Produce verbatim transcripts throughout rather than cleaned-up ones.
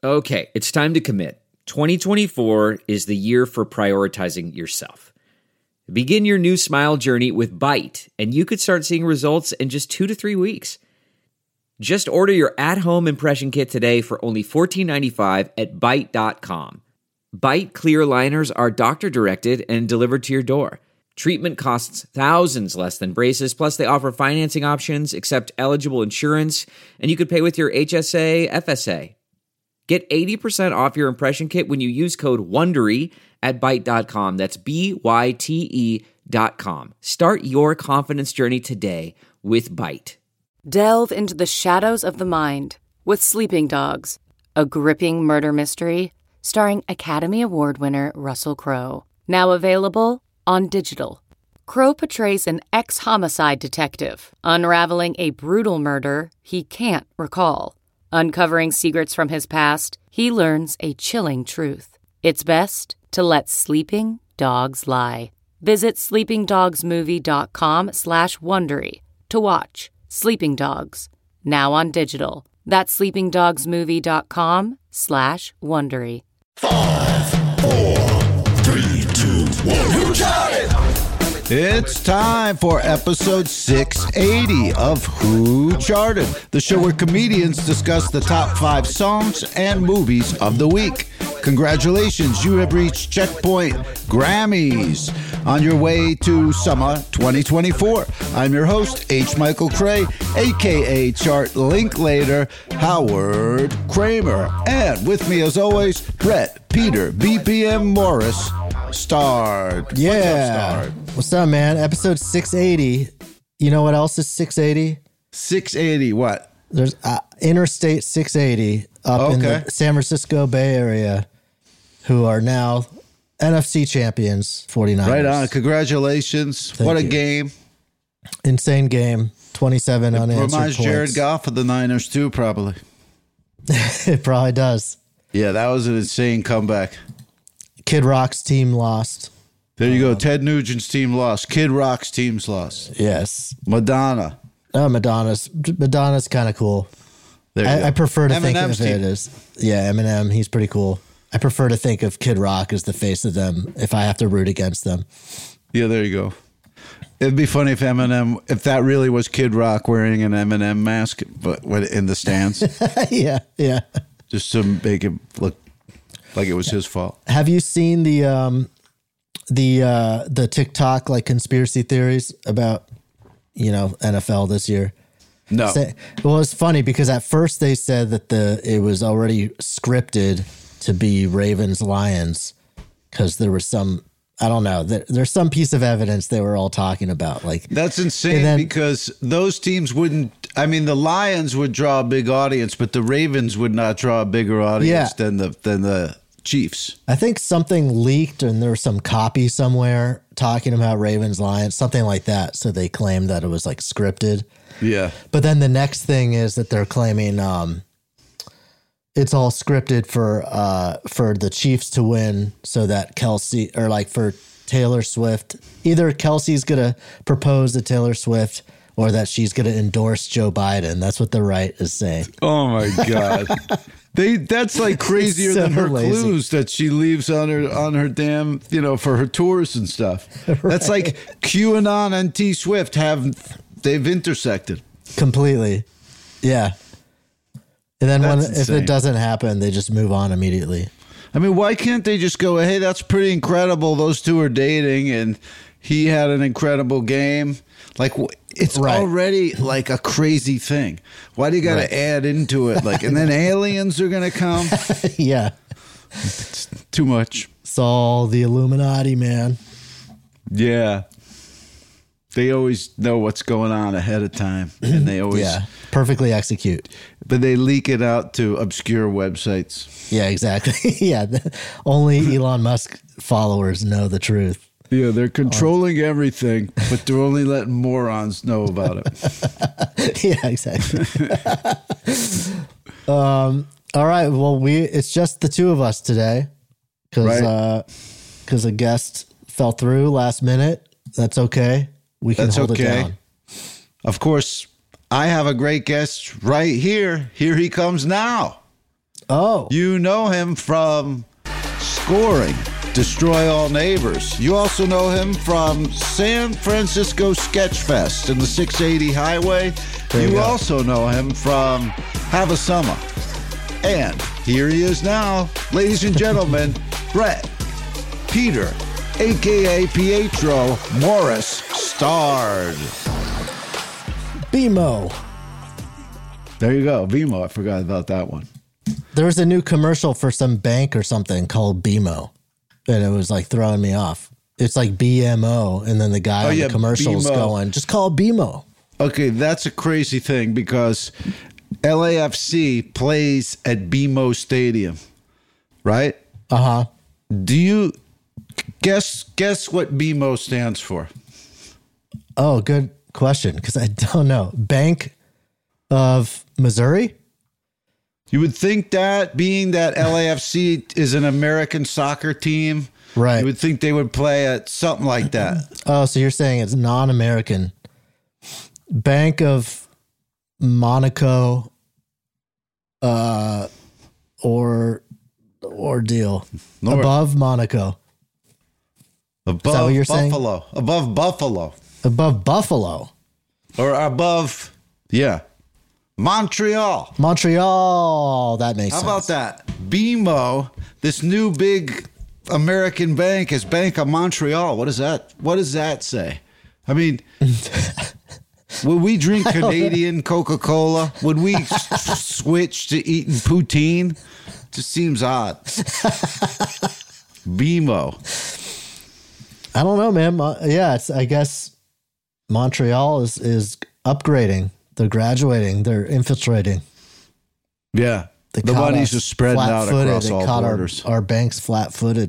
Okay, it's time to commit. twenty twenty-four is the year for prioritizing yourself. Begin your new smile journey with Byte, and you could start seeing results in just two to three weeks. Just order your at-home impression kit today for only fourteen ninety-five at byte dot com. Byte clear aligners are doctor-directed and delivered to your door. Treatment costs thousands less than braces, plus they offer financing options, accept eligible insurance, and you could pay with your H S A, F S A. Get eighty percent off your impression kit when you use code WONDERY at byte dot com. That's B Y T E dot com. Start your confidence journey today with Byte. Delve into the shadows of the mind with Sleeping Dogs, a gripping murder mystery starring Academy Award winner Russell Crowe. Now available on digital. Crowe portrays an ex-homicide detective unraveling a brutal murder he can't recall. Uncovering secrets from his past, he learns a chilling truth. It's best to let sleeping dogs lie. Visit sleepingdogsmovie.com slash Wondery to watch Sleeping Dogs, now on digital. That's sleepingdogsmovie.com slash Wondery. Five, four, three, two, one. Who charted? It's time for episode six eighty of Who Charted, the show where comedians discuss the top five songs and movies of the week. Congratulations, you have reached Checkpoint Grammys on your way to summer twenty twenty-four. I'm your host, H. Michael Cray, a k a. Chart Linklater, Howard Kramer. And with me, as always, Brett Peter B P M Morris, Starred. Yeah. What's up, Starred? What's up, man? Episode six eighty. You know what else is six eighty? six eighty, what? There's uh, Interstate six eighty up in Okay. the San Francisco Bay Area, who are now N F C champions, forty-niners. Right on. Congratulations. Thank what a you. game. Insane game. twenty-seven unanswered Reminds points. Jared Goff of the Niners, too, probably. It probably does. Yeah, that was an insane comeback. Kid Rock's team lost. There you go. Ted Nugent's team lost. Kid Rock's team's lost. Yes. Madonna. Oh, Madonna's Madonna's kind of cool. There you I, go. I prefer to think Eminem's of it team. as, yeah, Eminem, he's pretty cool. I prefer to think of Kid Rock as the face of them if I have to root against them. Yeah, there you go. It'd be funny if Eminem, if that really was Kid Rock wearing an Eminem mask, but when in the stands, yeah, yeah. just to make it look like it was his fault. Have you seen the um the uh the TikTok like conspiracy theories about, you know, N F L this year? No. Say, well, it's funny because at first they said that the it was already scripted to be Ravens Lions because there was some, I don't know, there, there's some piece of evidence they were all talking about. Like That's insane And then- because those teams wouldn't, I mean, the Lions would draw a big audience, but the Ravens would not draw a bigger audience Yeah. than the than the Chiefs. I think something leaked and there was some copy somewhere talking about Ravens Lions, something like that. So they claimed that it was like scripted. Yeah. But then the next thing is that they're claiming um, it's all scripted for uh, for the Chiefs to win so that Kelsey, or like for Taylor Swift, either Kelsey's going to propose to Taylor Swift or that she's going to endorse Joe Biden. That's what the right is saying. Oh my God. They that's like crazier So than her lazy. clues that she leaves on her on her damn, you know, for her tours and stuff. That's like QAnon and T Swift have they've intersected. Completely. Yeah. And then when, That's if insane. it doesn't happen, they just move on immediately. I mean, why can't they just go, hey, that's pretty incredible. Those two are dating and he had an incredible game. Like, wh- it's Right. already like a crazy thing. Why do you got to Right. add into it? Like, and then aliens are going to come? Yeah. It's too much. It's all the Illuminati, man. Yeah. They always know what's going on ahead of time. And they always, Yeah. Perfectly execute. but they leak it out to obscure websites. Yeah, exactly. Yeah. Only Elon Musk followers know the truth. Yeah, they're controlling everything, but they're only letting morons know about it. Yeah, exactly. um, all right. Well, we it's just the two of us today because Right. uh, because a guest fell through last minute. That's okay. We can That's hold it okay. down. Of course, I have a great guest right here. Here he comes now. Oh. You know him from Scoring, Destroy All Neighbors. You also know him from San Francisco Sketchfest and the six eighty Highway. There you You go. also know him from Have a Summer. And here he is now, ladies and gentlemen, Brett Peter, a k a. Pietro Morris Starred. BMO. There you go, Vimo. I forgot about that one. There was a new commercial for some bank or something called BMO, and it was like throwing me off. It's like B M O, and then the guy Oh, on yeah, the commercial is B M O. going, just call it BMO. Okay, that's a crazy thing because L A F C plays at B M O Stadium, right? Uh-huh. Do you guess guess what B M O stands for? Oh, good question, because I don't know. Bank of Missouri? You would think that, being that L A F C is an American soccer team, Right. you would think they would play at something like that. Oh, so you're saying it's non-American. Bank of Monaco uh, or ordeal. Nor- Above Monaco. Above what you're saying? Buffalo. Above Buffalo. Above Buffalo. Or above, yeah, Montreal. Montreal. That makes How sense. about that? B M O, this new big American bank, is Bank of Montreal. What does that? What does that say? I mean, would we drink Canadian Coca-Cola? Would we s- switch to eating poutine? Just seems odd. B M O. I don't know, man. Mo- Yeah, it's, I guess Montreal is, is upgrading. They're graduating. They're infiltrating. Yeah, They the caught money's us just spreading out flat-footed. across They all caught borders. Our, our banks flat-footed.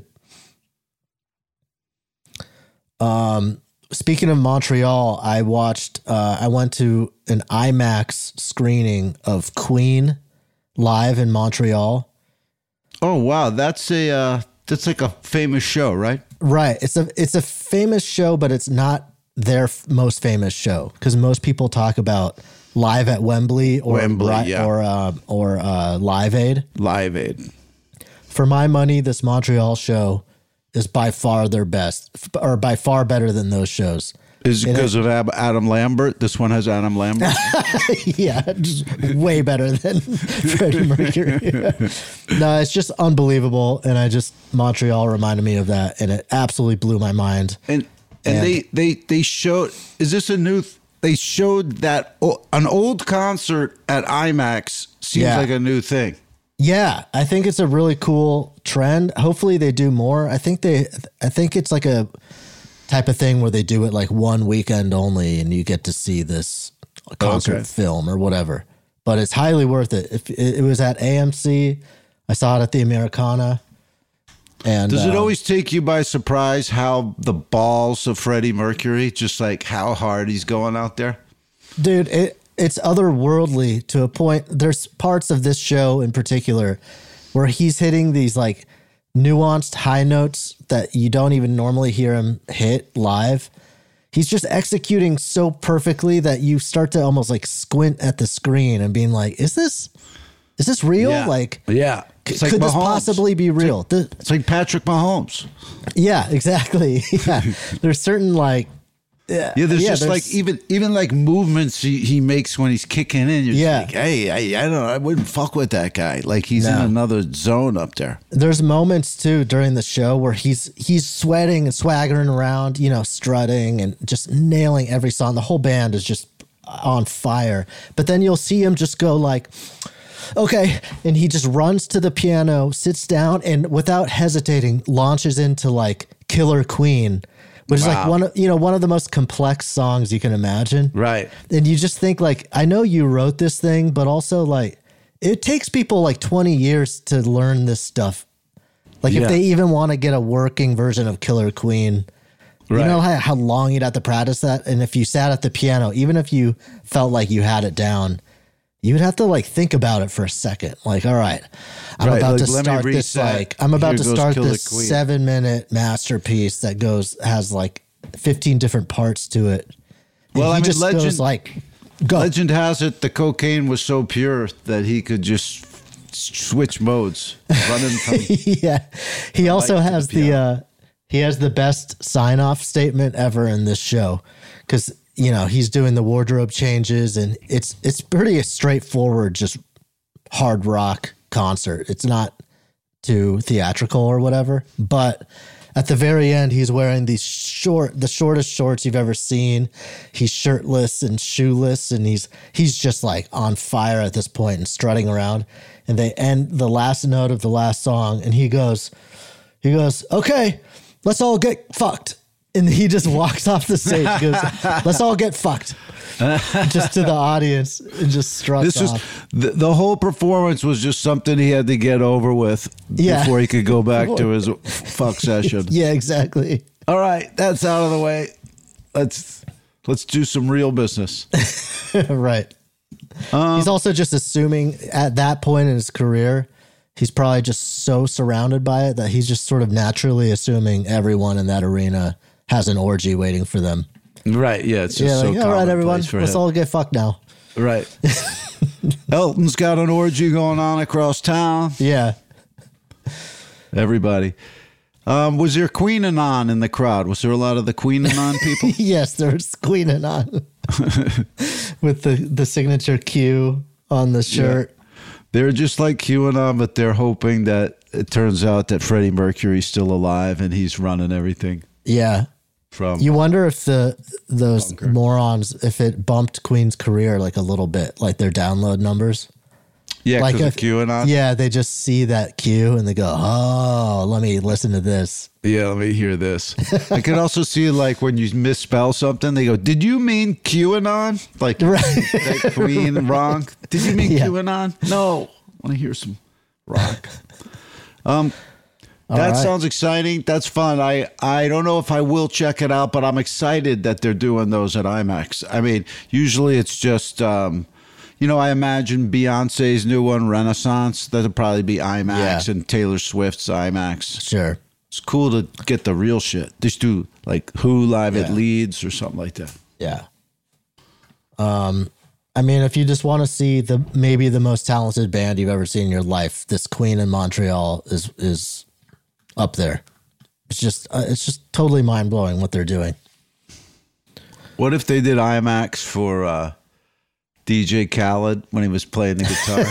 Um, speaking of Montreal, I watched. Uh, I went to an IMAX screening of Queen live in Montreal. Oh wow, that's a uh, that's like a famous show, right? Right. It's a it's a famous show, but it's not their f- most famous show because most people talk about Live at Wembley or Wembley, Ri- yeah. or uh, or uh, Live Aid. Live Aid. For my money, this Montreal show is by far their best, f- or by far better than those shows. Is it because of Ab- Adam Lambert? This one has Adam Lambert. Yeah, just way better than Freddie Mercury. No, it's just unbelievable, and I just Montreal reminded me of that, and it absolutely blew my mind. And and, And- they they they showed. Is this a new? Th- they showed that o- an old concert at IMAX seems Yeah. like a new thing. Yeah, I think it's a really cool trend. Hopefully they do more. I think they I think it's like a type of thing where they do it like one weekend only and you get to see this concert Okay. film or whatever. But it's highly worth it. If it, it was at A M C, I saw it at the Americana. And Does it um, always take you by surprise how the balls of Freddie Mercury, just like how hard he's going out there? Dude, it it's otherworldly to a point. There's parts of this show in particular where he's hitting these like nuanced high notes that you don't even normally hear him hit live. He's just executing so perfectly that you start to almost like squint at the screen and being like, is this is this real? Like, yeah. c- It's like could this Mahomes. possibly be real? Th- It's like Patrick Mahomes. yeah, exactly. Yeah. There's certain like Yeah, there's Yeah, just there's- like even even like movements he, he makes when he's kicking in. You're just Yeah. like, hey, I, I don't know, I wouldn't fuck with that guy. Like he's in No. another zone up there. There's moments too during the show where he's he's sweating and swaggering around, you know, strutting and just nailing every song. The whole band is just on fire. But then you'll see him just go like, okay, and he just runs to the piano, sits down, and without hesitating, launches into like Killer Queen, which is like Wow. one of you know one of the most complex songs you can imagine. Right. And you just think like, I know you wrote this thing, but also like it takes people like twenty years to learn this stuff. Like Yeah. if they even want to get a working version of Killer Queen, Right. you know how, how long you'd have to practice that? And if you sat at the piano, even if you felt like you had it down, you would have to like think about it for a second. Like, all right, I'm Right, about like, to let me start this reset. like I'm about Here to goes start Killer this Queen. seven minute masterpiece that goes has like fifteen different parts to it. And Well, he I mean, just legend- goes like, go. Legend has it the cocaine was so pure that he could just switch modes. Running from yeah. He also light to has the the, piano. uh, he has the best sign off statement ever in this show. Cause you know, he's doing the wardrobe changes and it's, it's pretty straightforward, just hard rock concert. It's not too theatrical or whatever, but at the very end, he's wearing these short, the shortest shorts you've ever seen. He's shirtless and shoeless, and he's he's just like on fire at this point and strutting around. And they end the last note of the last song, and he goes, he goes, okay, let's all get fucked. And he just walks off the stage. He goes, let's all get fucked. Just to the audience and just struts this was off. the, the whole performance was just something he had to get over with Yeah. before he could go back to his fuck session. Yeah, exactly. All right, that's out of the way. Let's let's do some real business. Right. Um, He's also just assuming at that point in his career, he's probably just so surrounded by it that he's just sort of naturally assuming everyone in that arena has an orgy waiting for them. Right, yeah, it's just Yeah, so like, all right, everyone, commonplace for let's him. all get fucked now. Right. Elton's got an orgy going on across town. Yeah. Everybody. Um, was there Queen Anon in the crowd? Was there a lot of the Queen Anon people? Yes, there's Queen Anon with the, the signature Q on the shirt. Yeah. They're just like QAnon, but they're hoping that it turns out that Freddie Mercury's still alive and he's running everything Yeah. from. You wonder if the those Bunker. morons, if it bumped Queen's career like a little bit, like their download numbers. yeah, Like because if- of QAnon. Yeah, they just see that Q and they go, oh, let me listen to this. Yeah, let me hear this. I could also see like when you misspell something, they go, "Did you mean QAnon?" Like Right. that Queen wrong. Did you mean Yeah. QAnon? No. I want to hear some rock. Um, that right. sounds exciting. That's fun. I I don't know if I will check it out, but I'm excited that they're doing those at IMAX. I mean, usually it's just. Um, You know, I imagine Beyonce's new one, Renaissance, that'll probably be IMAX, Yeah. and Taylor Swift's IMAX. Sure. It's cool to get the real shit. Just do like Who live at Yeah. Leeds or something like that. Yeah. Um, I mean, if you just want to see the maybe the most talented band you've ever seen in your life, this Queen in Montreal is is up there. It's just uh, it's just totally mind blowing what they're doing. What if they did IMAX for uh, D J Khaled when he was playing the guitar?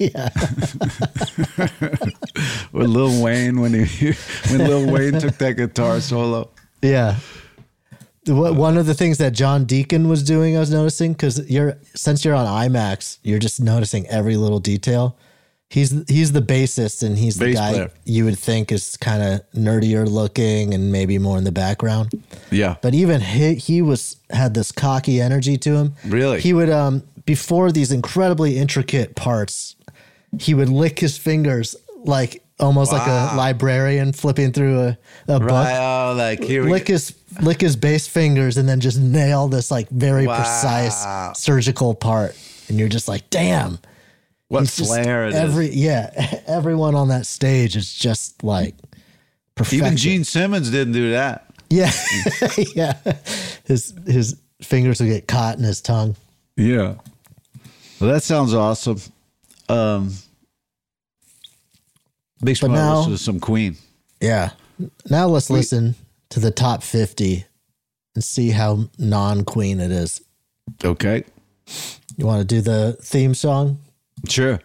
Or Lil Wayne when he when Lil Wayne took that guitar solo. Yeah. What, one of the things that John Deacon was doing, I was noticing, because you're since you're on IMAX, you're just noticing every little detail. He's he's the bassist, and he's the Bass guy player. you would think is kind of nerdier looking and maybe more in the background. Yeah. But even he, he was had this cocky energy to him. Really? He would um before these incredibly intricate parts, he would lick his fingers like almost like a librarian flipping through a, a book. Right, oh, like here we Lick go. his lick his bass fingers and then just nail this like very Wow. precise surgical part. And you're just like, damn. What He's just- flair it is. every yeah, everyone on that stage is just like perfection. Even Gene Simmons didn't do that. Yeah. Yeah. His his fingers would get caught in his tongue. Yeah. Well, that sounds awesome. Um, makes me But want to now- listen to some Queen. Yeah. Now let's listen to the top fifty and see how non-Queen it is. Okay. You want to do the theme song? Sure.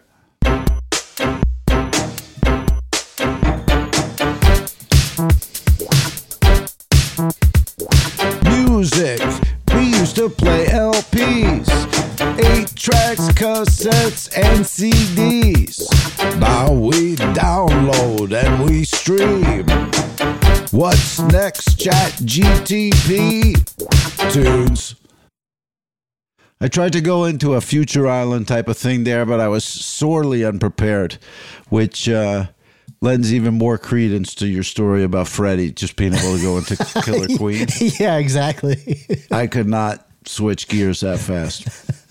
Music. We used to play L Ps, eight tracks, cassettes, and C Ds. Now we download and we stream. What's next? Chat G T P. Tunes. I tried to go into a Future Island type of thing there, but I was sorely unprepared, which uh, lends even more credence to your story about Freddie just being able to go into Killer Queen. Yeah, exactly. I could not switch gears that fast.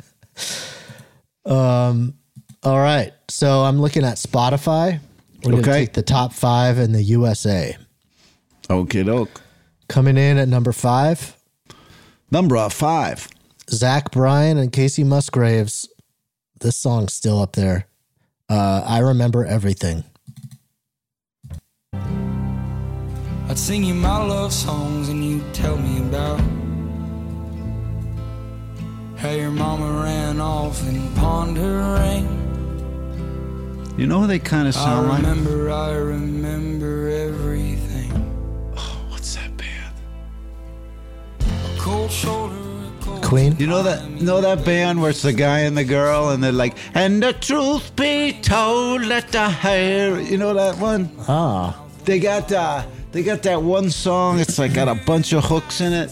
Um, all right. So I'm looking at Spotify. We're going to Okay. take the top five in the U S A. Okie doke. Coming in at number five, Number five. Zach Bryan and Casey Musgraves. This song's still up there. Uh, I remember everything. I'd sing you my love songs and you'd tell me about how your mama ran off and pawned her ring. You know who they kind of sound I like? remember, I remember everything. Oh, what's that band? A cold shoulder, a cold Queen? You know that know that band where it's the guy and the girl and they're like, and the truth be told, let the hair. You know that one? Ah, They got uh, they got that one song. It's like got a bunch of hooks in it.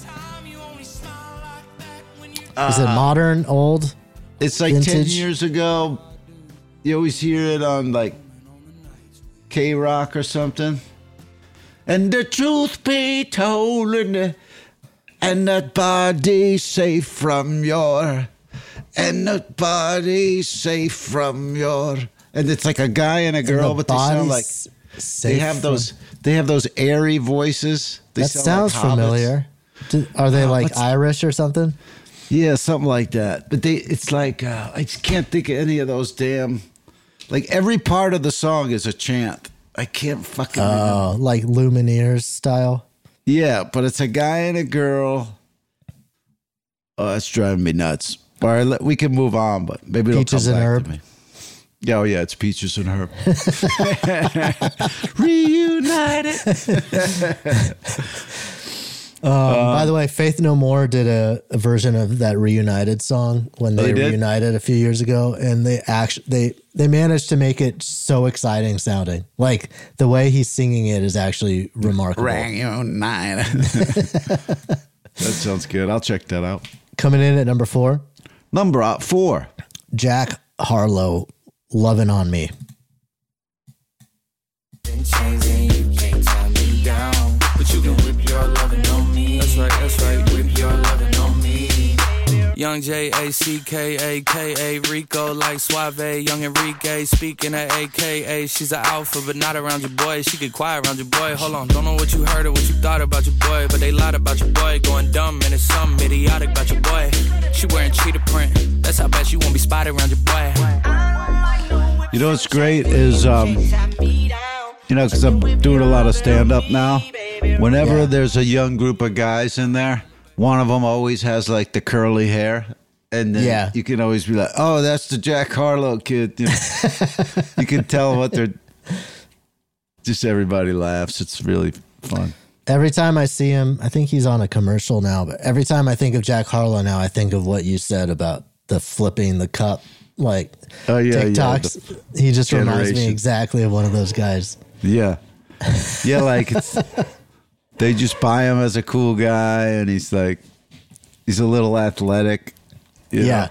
is it modern, old? It's like ten Vintage? years ago. You always hear it on like K-Rock or something. And the truth be told, and, the, and that body safe from your, and that body safe from your. And it's like a guy and a girl, And the but they sound like body's they safe have from- those. They have those airy voices. They That sound sounds like hobbits. familiar. Do- are they Uh, like what's- Irish or something? Yeah, something like that. But they, it's like uh, I just can't think of any of those damn. Like every part of the song is a chant. I can't fucking. remember. Oh, like Lumineers style. Yeah, but it's a guy and a girl. Oh, that's driving me nuts. All right, let, we can move on, but maybe it'll Peaches come and back Herb. to me. Yeah, oh yeah, it's Peaches and Herb. Reunited. Um, by the way, Faith No More did a, a version of that Reunited song when they, they did? reunited a few years ago, and they actually they they managed to make it so exciting sounding. Like the way he's singing it is actually remarkable. Reunited. That sounds good. I'll check that out. Coming in at number four, Number uh, four. Jack Harlow, "Lovin' on Me." been changing, you can't tie me down. But you can whip your lovin' on me. That's right, that's right, whip your lovin' on me. Young J A C K A K A Rico like Suave, young Enrique speaking at A K A. She's an alpha, but not around your boy. She get quiet around your boy. Hold on, don't know what you heard or what you thought about your boy, but they lied about your boy. Going dumb and it's something idiotic about your boy. She wearing cheetah print. That's how bad she won't be spotted around your boy. You know what's great is, um, you know, because I'm doing a lot of stand-up now. Whenever Yeah. there's a young group of guys in there, one of them always has like the curly hair, and then Yeah. you can always be like, "Oh, that's the Jack Harlow kid." You know? You can tell what they're. Just everybody laughs. It's really fun. Every time I see him, I think he's on a commercial now, but every time I think of Jack Harlow now, I think of what you said about the flipping the cup, like Oh, yeah, yeah, TikToks. he just reminds me generation. exactly of one of those guys. Yeah, yeah, like it's. They just buy him as a cool guy, and he's like, he's a little athletic. you Yeah.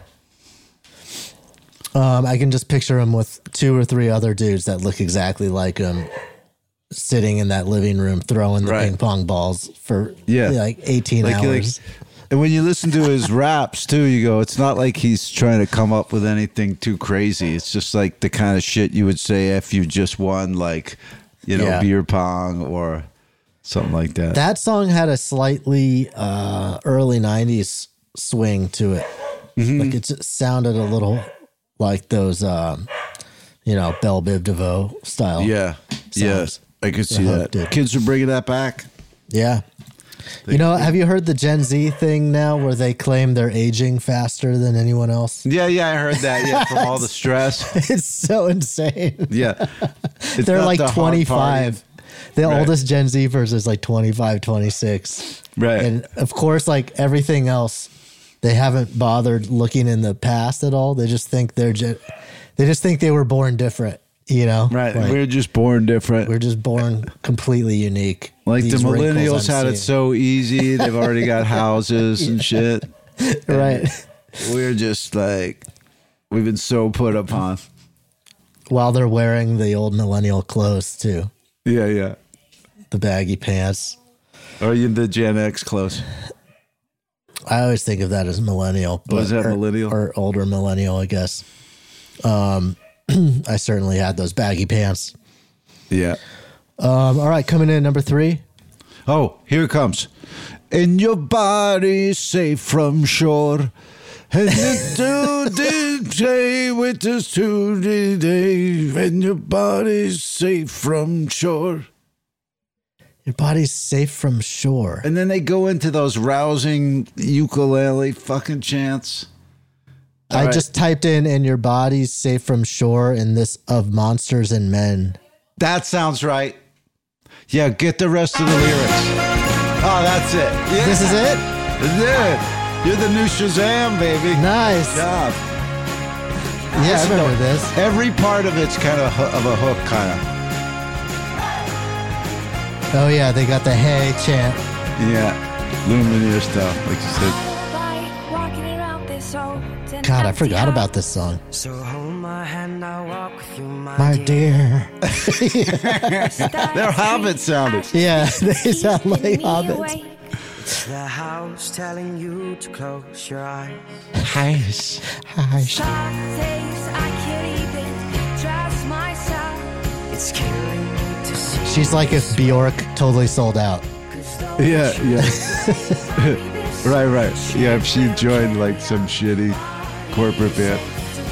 know? Um, I can just picture him with two or three other dudes that look exactly like him sitting in that living room throwing the Right. ping pong balls for Yeah. like eighteen Like, like, hours. and when you listen to his raps too, you go, it's not like he's trying to come up with anything too crazy. It's just like the kind of shit you would say if you just won, like, you know, Yeah. beer pong or something like that. That song had a slightly uh, early nineties swing to it. Mm-hmm. Like it just sounded a little like those, um, you know, Belle Biv DeVoe style. yeah, yeah, Sounds. I could see The that. hook did. Kids are bringing that back. Yeah. You know, have you heard the Gen Z thing now where they claim they're aging faster than anyone else? Yeah, yeah, I heard that. Yeah, from all the stress. It's so insane. Yeah, It's They're not like the hard twenty-five. The Right. oldest Gen Z person is like twenty-five, twenty-six. Right. And of course, like everything else, they haven't bothered looking in the past at all. They just think they're gen- they just think they were born different, you know? Right, Like, we're just born different. we're just born completely unique. Like the These wrinkles millennials I'm had it seeing. so easy. They've already got houses and shit. Right. We're just like, we've been so put upon. While they're wearing the old millennial clothes too. Yeah, yeah. The baggy pants. Or you the Gen X close? I always think of that as millennial. But, Was that or, millennial? Or older millennial, I guess. Um, I certainly had those baggy pants. Yeah. Um, all right, coming in at number three. Oh, here it comes. And your body safe from shore. And you do the stay with us today when your body's safe from shore. Your body's safe from shore. And then they go into those rousing ukulele fucking chants. All I right. just typed in "and your body's safe from shore" in this of Monsters and Men. That sounds right. Yeah, get the rest of the lyrics. Oh, that's it. Yeah. This is it? Yeah. You're the new Shazam, baby. Nice. Good job. Yeah, I Listen, remember though, this. Every part of it's kind of of a hook, kind of. Oh, yeah, they got the hey chant. Yeah. Lumineer stuff, like you said. God, I forgot about this song. So hold my hand, I'll walk with you, my, My dear. dear. They're Hobbit sounded. Yeah, they sound like hobbits. The house telling you to close your eyes. Hush. Hush. It's killing me to see. She's like if Bjork totally sold out. Yeah, yeah. Right, right. Yeah, if she joined like some shitty corporate band.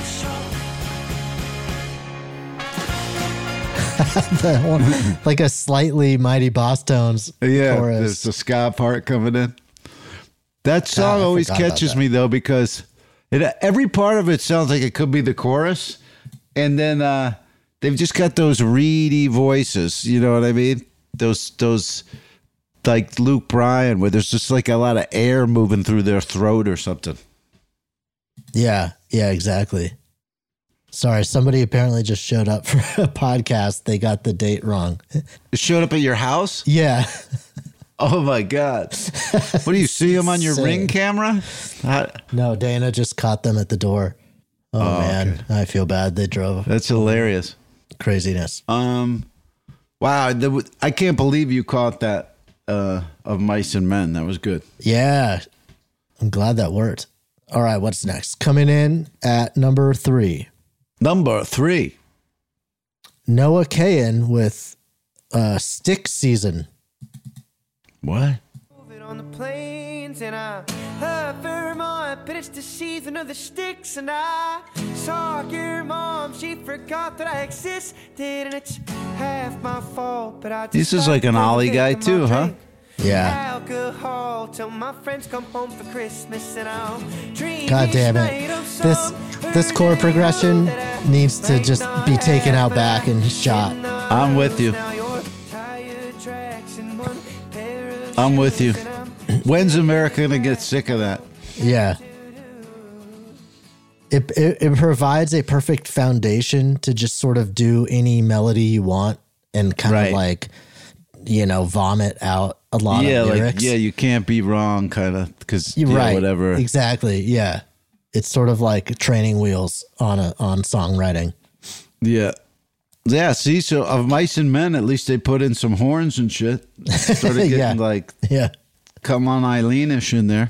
The one- like a slightly Mighty Boss Tones Yeah, chorus. there's the ska part coming in. That song I always forgot about catches that. me though because it, every part of it sounds like it could be the chorus, and then uh, they've just got those reedy voices. You know what I mean? Those those like Luke Bryan, where there's just like a lot of air moving through their throat or something. Yeah, yeah, exactly. Sorry, somebody apparently just showed up for a podcast. They got the date wrong. It showed up at your house. Yeah. Oh my god! What do you see him on your Insane. Ring camera? How- No, Dana just caught them at the door. Oh, Oh, man, I feel bad. They drove. That's hilarious. Craziness. Um, wow, the, I can't believe you caught that uh, of Mice and Men. That was good. Yeah, I'm glad that worked. All right, what's next? Coming in at number three, Number three. Noah Kahan with uh, Stick Season. What? Moving on the plains and I heard Vermont, but it's the season of the sticks. And I saw your mom, she forgot that I existed, and it's half my fault. But I just This is like an Ollie guy too, huh? Yeah. Alcohol till my friends come home for Christmas, and I'll dream. God damn it. This this chord progression needs to just be taken out back and shot. I'm with you. I'm with you. When's America gonna get sick of that? Yeah. It, it it provides a perfect foundation to just sort of do any melody you want and kind Right. of like, you know, vomit out a lot yeah, of lyrics. like yeah, you can't be wrong, kind of, because You're yeah, right. whatever. Exactly. Yeah. It's sort of like training wheels on a on songwriting. Yeah, yeah. See, so of Mice and Men, at least they put in some horns and shit. Started getting Yeah. like, Yeah. come on, Eileenish in there.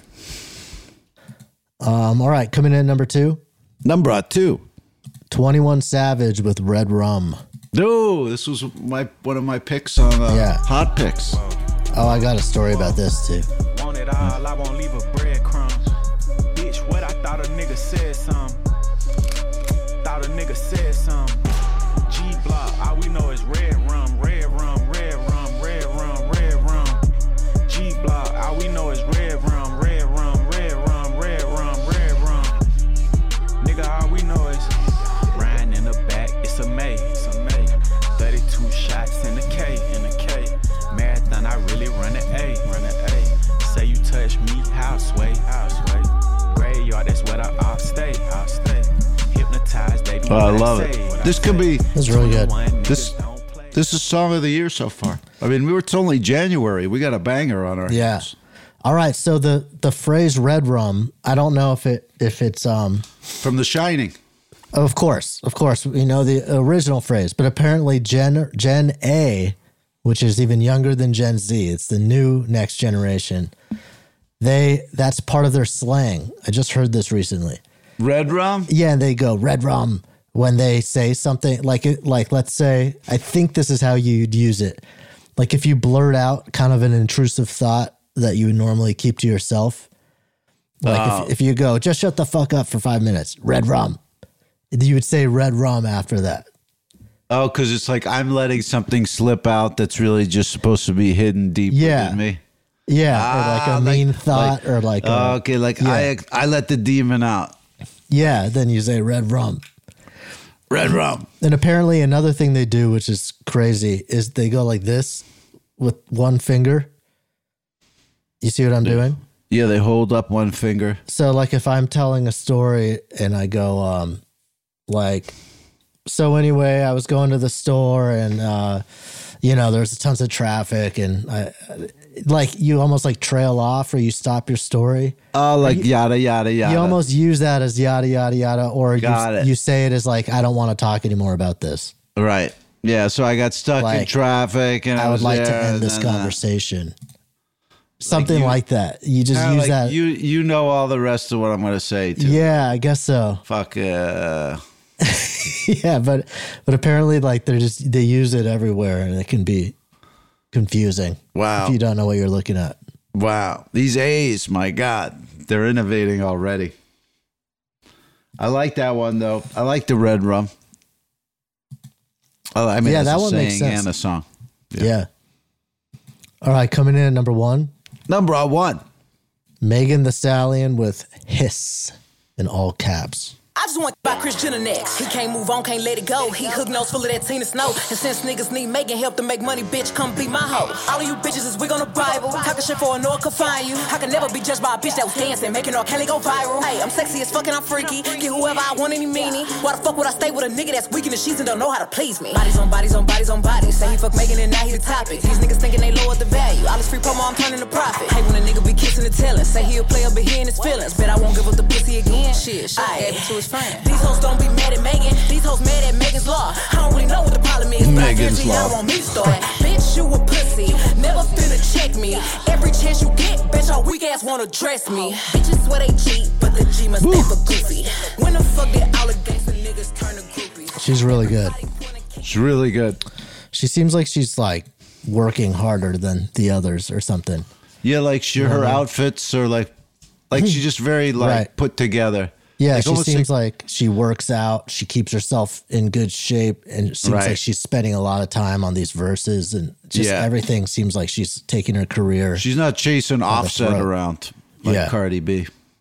Um, all right, coming in at number two, Number two. twenty-one Savage with Red Rum. No, this was my one of my picks on uh, Yeah. Hot Picks. Oh, I got a story about this too. Want it all, I won't leave a breadcrumb. Bitch, what I thought a nigga said some. Thought a nigga said some. G block, all we know is red rum, red rum, red rum, red rum, red rum. G block, all we know is red rum, red rum, red rum, red rum, red rum. Nigga, all we know is riding in the back, it's a May, it's a May. thirty-two shots in the K, in the K. Marathon, I really run an A, run an A. Say you touch me, how sway, how sway. Graveyard, that's what I, I'll stay, I'll stay. Hypnotized, they do Oh, I what love say, it. what This I could say. be That's really good. this. This is song of the year so far. I mean, we were it's only January. We got a banger on our Yeah. hands. All right, so the the phrase Red Rum, I don't know if it if it's um From The Shining. of course, of course, we know the original phrase, but apparently Gen Gen A, which is even younger than Gen Z, it's the new next generation. They that's part of their slang. I just heard this recently. Red Rum? Yeah, and they go Red Rum when they say something like it like let's say, I think this is how you'd use it. Like if you blurt out kind of an intrusive thought that you would normally keep to yourself. Like Oh. if, if you go, just shut the fuck up for five minutes, Red Rum. You would say red rum after that. Oh, because it's like I'm letting something slip out that's really just supposed to be hidden deep Yeah. within me. Yeah, Ah, or like a like- mean thought, like- or like a, Oh, okay, like yeah. I I let the demon out. yeah. Then you say red rum. Red rum. And apparently, another thing they do, which is crazy, is they go like this with one finger. You see what I'm doing? Yeah, they hold up one finger. So, like, if I'm telling a story and I go, um, like, so anyway, I was going to the store and, uh, you know, there's tons of traffic and I, like, you almost like trail off or you stop your story. Oh, like yada yada yada. You almost use that as yada, yada, yada, or you, Got it. you say it as like, I don't want to talk anymore about this. Right. Yeah. So I got stuck in Like, traffic, and I, I would was like to there, end this and then, uh, conversation. Something you- like that. You just kinda use like that. You you know all the rest of what I'm going to say too. Yeah, I guess so. Fuck. Uh, Yeah, but but apparently, like they're just they use it everywhere, and it can be confusing. Wow. if you don't know what you're looking at. wow. These A's, my God, they're innovating already. I like that one though. I like the red rum. Oh, I mean, Yeah, it's that a one makes saying sense. and a song. Yeah. All right, coming in at number one, Number one. Megan Thee Stallion with "Hiss" in all caps. I just want to buy Kris Jenner next. He can't move on, can't let it go. He hook nose full of that Tina Snow. And since niggas need Megan help to make money, bitch, come be my hoe. All of you bitches is wig on the Bible. Talking shit for a no one can find you. I can never be judged by a bitch that was dancing, making R. Kelly go viral. Hey, I'm sexy as fuck and I'm freaky. Get whoever I want, any meanie. Why the fuck would I stay with a nigga that's weak in the sheets and don't know how to please me? Bodies on bodies on bodies on bodies. Say he fuck Megan and now he the topic. These niggas thinking they lowered the value. All this free promo, I'm turning to profit. Hey, when a nigga be kissing and telling, say he'll play up, but he in his feelings. Bet I won't give up the pussy again. Shit, shit, gave it to his friend. These hoes don't be mad at Megan. These hoes mad at Megan's Law. I don't really know what the problem is. but I Megan's guarantee y'all Law. want me to start. Bitch, you a pussy. Never finna check me. Every chance you get, bitch, your weak ass wanna dress me. Bitches swear they cheat, but the G must stand for goofy. When the fuck did all the gangsta niggas turn to groupies? She's really good. It's really good. She seems like she's like working harder than the others or something. Yeah, like she, her outfits are like, like she's just very like Right. put together. Yeah, Like, she almost seems like she works out. She keeps herself in good shape, and it seems Right. like she's spending a lot of time on these verses, and just Yeah. everything seems like she's taking her career. She's not chasing Offset throat. around like Yeah. Cardi B.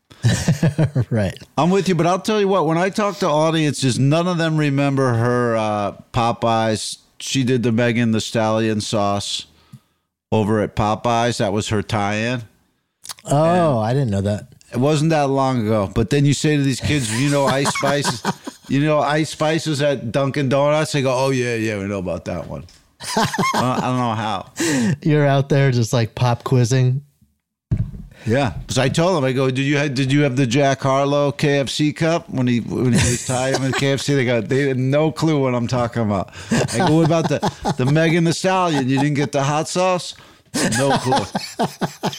Right. I'm with you, but I'll tell you what, when I talk to audiences, none of them remember her uh, Popeyes. She did the Megan Thee Stallion sauce over at Popeyes. That was her tie-in. Oh, I didn't know that. It wasn't that long ago. But then you say to these kids, you know Ice Spices, you know Ice Spices at Dunkin' Donuts? They go, oh, yeah, yeah, we know about that one. I, don't, I don't know how. You're out there just like pop quizzing. Yeah, because I told them, I go, did you have, did you have the Jack Harlow K F C cup when he when he was tying him at K F C? They got they had no clue what I'm talking about. I go, what about the the Megan Thee Stallion? You didn't get the hot sauce? No clue.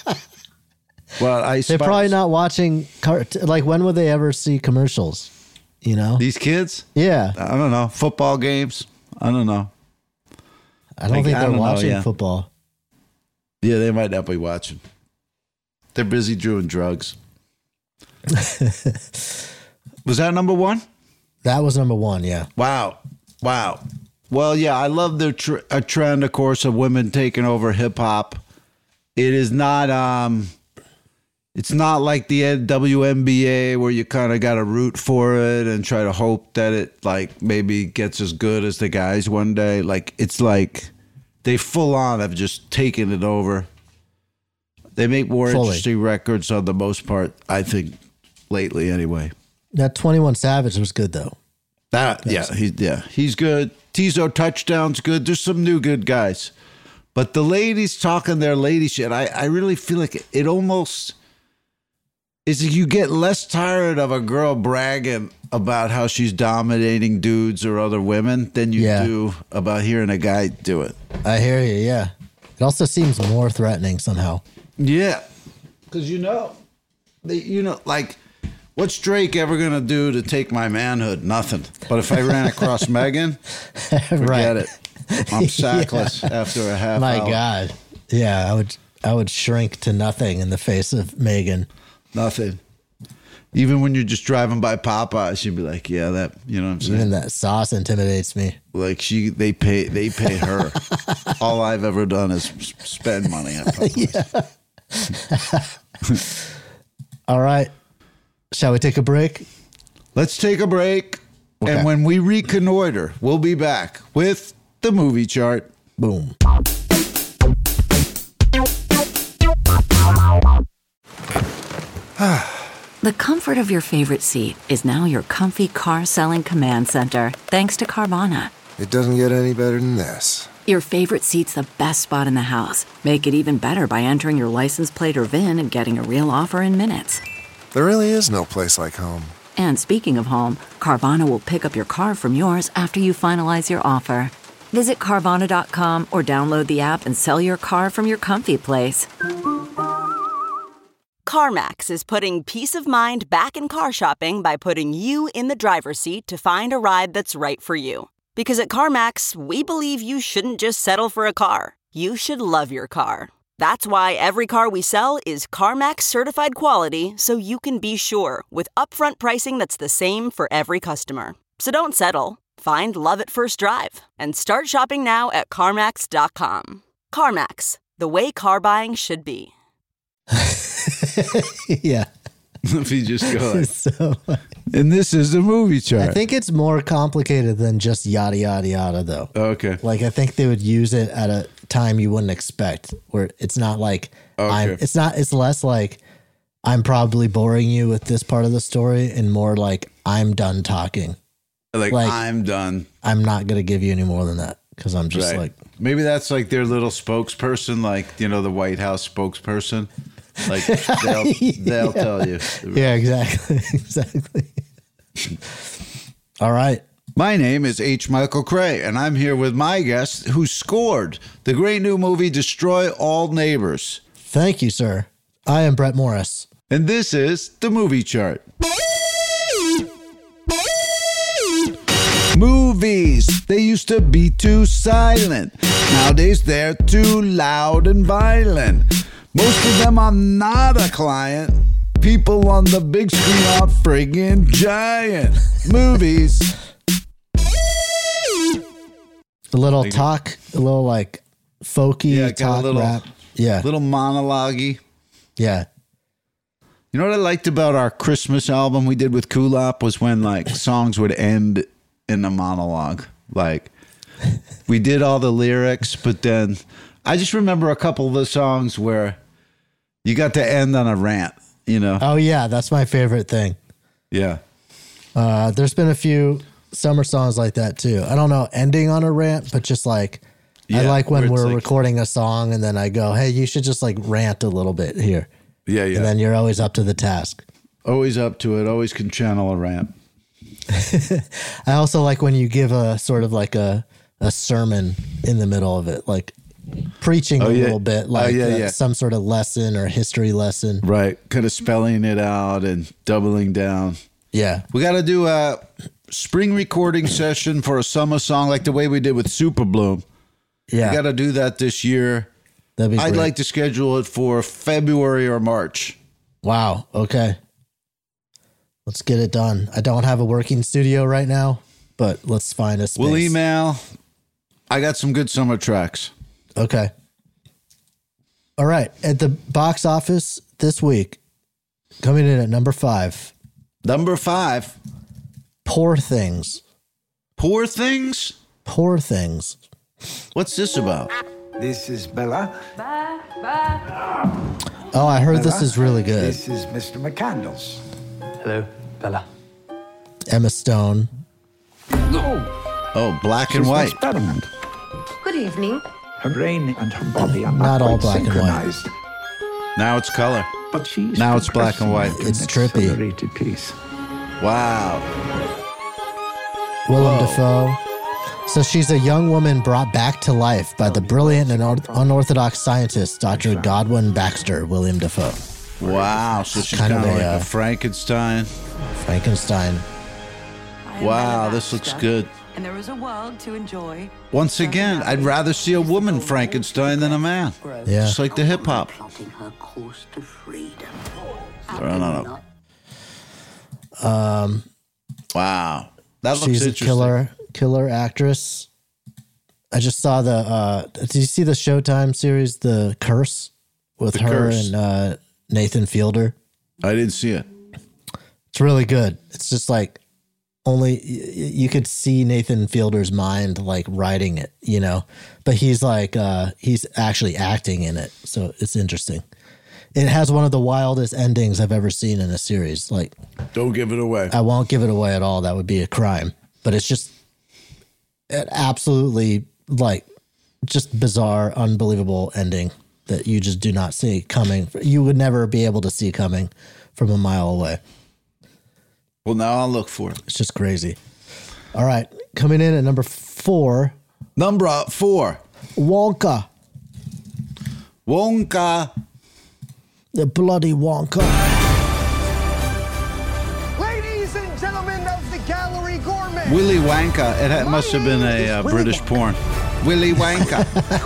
Well, I They're probably not watching. Car- like, when would they ever see commercials? You know? These kids? Yeah. I don't know. Football games? I don't know. I don't Like, think I they're don't know, watching yeah. football. Yeah, they might not be watching. They're busy doing drugs. Was that number one? That was number one, yeah. Wow. Wow. Well, yeah, I love the tr- a trend, of course, of women taking over hip hop. It is not, um, it's not like the W N B A where you kind of got to root for it and try to hope that it like maybe gets as good as the guys one day. Like it's like they full on have just taken it over. They make more Fully. interesting records on the most part, I think, lately anyway. That twenty-one Savage was good, though. That yeah, he yeah, he's good. Tizo Touchdown's good. There's some new good guys. But the ladies talking their lady shit, I, I really feel like it almost is you get less tired of a girl bragging about how she's dominating dudes or other women than you Yeah. do about hearing a guy do it. I hear you, yeah. It also seems more threatening somehow. Yeah. Because you know, they, you know, like, what's Drake ever going to do to take my manhood? Nothing. But if I ran across Megan, forget Right. it. I'm sackless after a half My hour. God. Yeah, I would I would shrink to nothing in the face of Megan. Nothing. Even when you're just driving by Popeyes, you'd be like, yeah, that, you know what I'm saying? Even that sauce intimidates me. Like she, they pay, they pay her. All I've ever done is spend money on Popeyes. Yeah. All right. Shall we take a break? Let's take a break. Okay. And when we reconnoiter, we'll be back with the movie chart. Boom. The comfort of your favorite seat is now your comfy car selling command center, thanks to Carvana. It doesn't get any better than this. Your favorite seat's the best spot in the house. Make it even better by entering your license plate or V I N and getting a real offer in minutes. There really is no place like home. And speaking of home, Carvana will pick up your car from yours after you finalize your offer. Visit Carvana dot com or download the app and sell your car from your comfy place. CarMax is putting peace of mind back in car shopping by putting you in the driver's seat to find a ride that's right for you. Because at CarMax, we believe you shouldn't just settle for a car. You should love your car. That's why every car we sell is CarMax certified quality, so you can be sure with upfront pricing that's the same for every customer. So don't settle. Find love at first drive and start shopping now at CarMax dot com. CarMax, the way car buying should be. Yeah. If you just go like, so, and this is the movie chart. I think it's more complicated than just yada, yada, yada, though. Okay. Like, I think they would use it at a time you wouldn't expect, where it's not like, Okay. I'm, it's not, it's less like, I'm probably boring you with this part of the story, and more like, I'm done talking. Like, Like- I'm done. I'm not going to give you any more than that, because I'm just Right. like, Maybe that's like their little spokesperson, like, you know, the White House spokesperson. Like, they'll, they'll Yeah. tell you. yeah, exactly. Exactly. All right. My name is H. Michael Cray, and I'm here with my guest who scored the great new movie Destroy All Neighbors. Thank you, sir. I am Brett Morris. And this is the movie chart. Movies. They used to be too silent. Nowadays they're too loud and violent. Most of them are not a client. People on the big screen are friggin' giant. Movies. A little talk, a little like folky Yeah, got a talk little- rap. Yeah. Little monologue-y. Yeah. You know what I liked about our Christmas album we did with Kulop was when like songs would end in a monologue. Like we did all the lyrics, but then I just remember a couple of the songs where you got to end on a rant, you know? Oh, yeah. That's my favorite thing. Yeah. Uh, there's been a few summer songs like that too. I don't know, ending on a rant, but just like, I Yeah, like when where it's we're like- recording a song and then I go, hey, you should just like rant a little bit here. Yeah, yeah. And then you're always up to the task. Always up to it. Always can channel a rant. I also like when you give a sort of like a, a sermon in the middle of it, like preaching Oh, a yeah. little bit, Oh, like yeah, uh, yeah. some sort of lesson or history lesson. Right. Kind of spelling it out and doubling down. Yeah. We got to do a spring recording session for a summer song like the way we did with Super Bloom. Yeah. We got to do that this year. That'd be I'd great. like to schedule it for February or March. Wow. Okay. Let's get it done. I don't have a working studio right now, but let's find a space. We'll email. I got some good summer tracks. Okay. All right. At the box office this week, coming in at number five. Number five. Poor Things. Poor Things? Poor Things. What's this about? This is Bella. Oh, I heard this Bella. is really good. This is Mister McCandles. Hello, Bella. Emma Stone. Oh, black and She's an white. experiment. Good evening. Her brain and her body are Not not, all quite black and white. synchronized. Now it's color. But she's Now it's black and white. It's trippy. accelerated piece. Wow. Willem Dafoe. So she's a young woman brought back to life by the brilliant and un- unorthodox scientist, Doctor Godwin Baxter, William Dafoe. Wow. So she's kind kind of of a, like uh, a Frankenstein. Frankenstein. Wow, this looks good. And there is a world to enjoy. Once again, I'd rather see a woman Frankenstein than a man. Yeah. Just like the hip hop. Plotting her course to freedom. No, no, no. Um, wow, that looks she's interesting. a killer, killer actress. I just saw the. Uh, did you see the Showtime series, The Curse, with The her Curse. and uh, Nathan Fielder? I didn't see it. It's really good. It's just like only y- you could see Nathan Fielder's mind like writing it, you know, but he's like uh, he's actually acting in it, so it's interesting. It has one of the wildest endings I've ever seen in a series. Like, don't give it away. I won't give it away at all. That would be a crime. But it's just an absolutely like just bizarre, unbelievable ending that you just do not see coming. You would never be able to see coming from a mile away. Well, now I'll look for it. It's just crazy. All right, coming in at number four. Number four. Wonka. Wonka. The bloody Wonka. Ladies and gentlemen of the Gallery Gourmet. Willy Wonka. It ha- must have been a uh, British porn. Willy Wonka.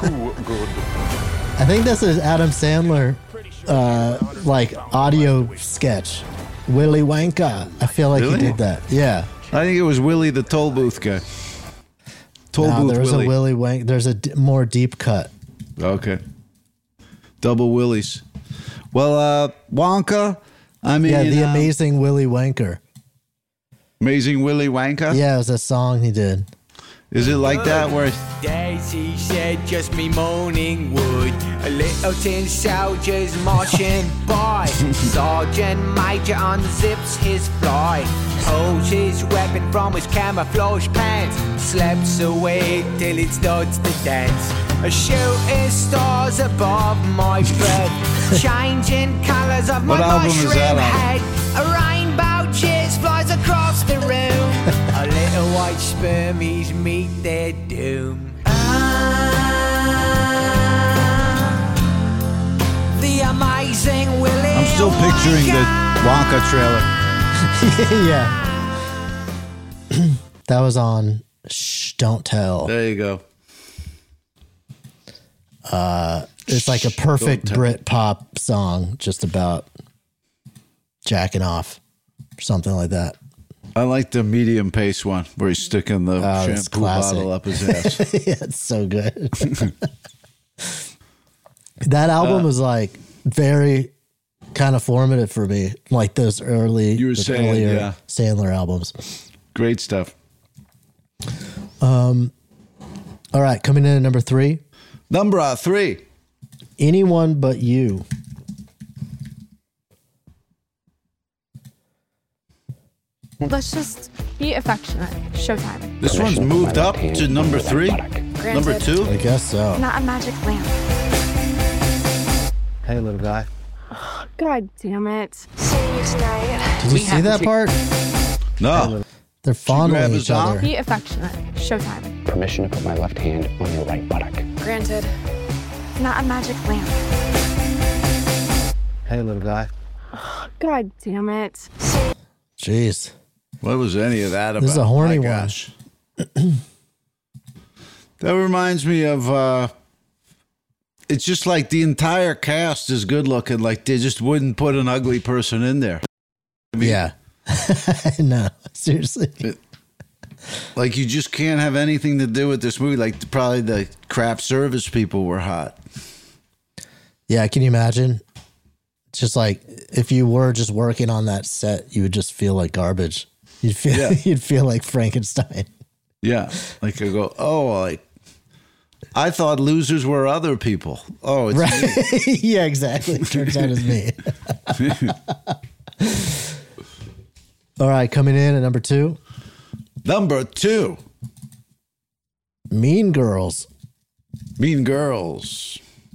I think this is Adam Sandler, uh, like audio sketch. Willy Wonka. I feel like Really? he did that. Yeah. I think it was Willie the toll booth guy. Toll No, booth there's Willie. a Willy Wonka. There's a d- more deep cut. Okay. Double Willies. Well, uh, Wonka. I mean, yeah, the uh, amazing Willy Wanker. Amazing Willy Wonka. Yeah, it was a song he did. Is it like that where? Daisy said just me moaning wood. A little tin soldier's marching by. Sergeant Major unzips his fly. Pulls his weapon from his camouflage pants. Slaps away till it starts to dance. A shooting stars above my bed. Changing colours of my What album is mushroom that on? head. A rainbow cheers flies across the room. A little white spermies meet their doom. Ah, the amazing Willy I'm still picturing the Wonka trailer. Yeah. That was on Shh, Don't Tell. There you go. Uh, it's like a perfect Don't Tell. Brit pop song just about jacking off or something like that. I like the medium pace one where he's sticking the Oh, it's shampoo classic. bottle up his ass. Yeah, it's so good. That album Uh, was like very kind of formative for me, like those early, You were the saying, earlier yeah. Sandler albums. Great stuff. Um, all right, coming in at number three. Number uh, three. Anyone But You. Let's just be affectionate. Showtime. This one's moved up to number three. Number two. I guess so. Not a magic lamp. Hey, little guy. God damn it. See you tonight. Did you see that part? No. They're fondling grab each his arm? other. Be affectionate. Showtime. Permission to put my left hand on your right buttock. Granted. Not a magic lamp. Hey, little guy. God damn it. Jeez. What was any of that about? This is a horny My one. gosh. That reminds me of, uh, it's just like the entire cast is good looking. Like they just wouldn't put an ugly person in there. I mean, Yeah. No, seriously. it- like you just can't have anything to do with this movie. Like probably the craft service people were hot. Yeah, can you imagine? It's just like if you were just working on that set, you would just feel like garbage. You'd feel Yeah. you'd feel like Frankenstein. Yeah. Like I go, oh, like I thought losers were other people. Oh, it's Right. me. Yeah, exactly. Turns out it's me. All right, coming in at number two. Number two. Mean Girls. Mean Girls.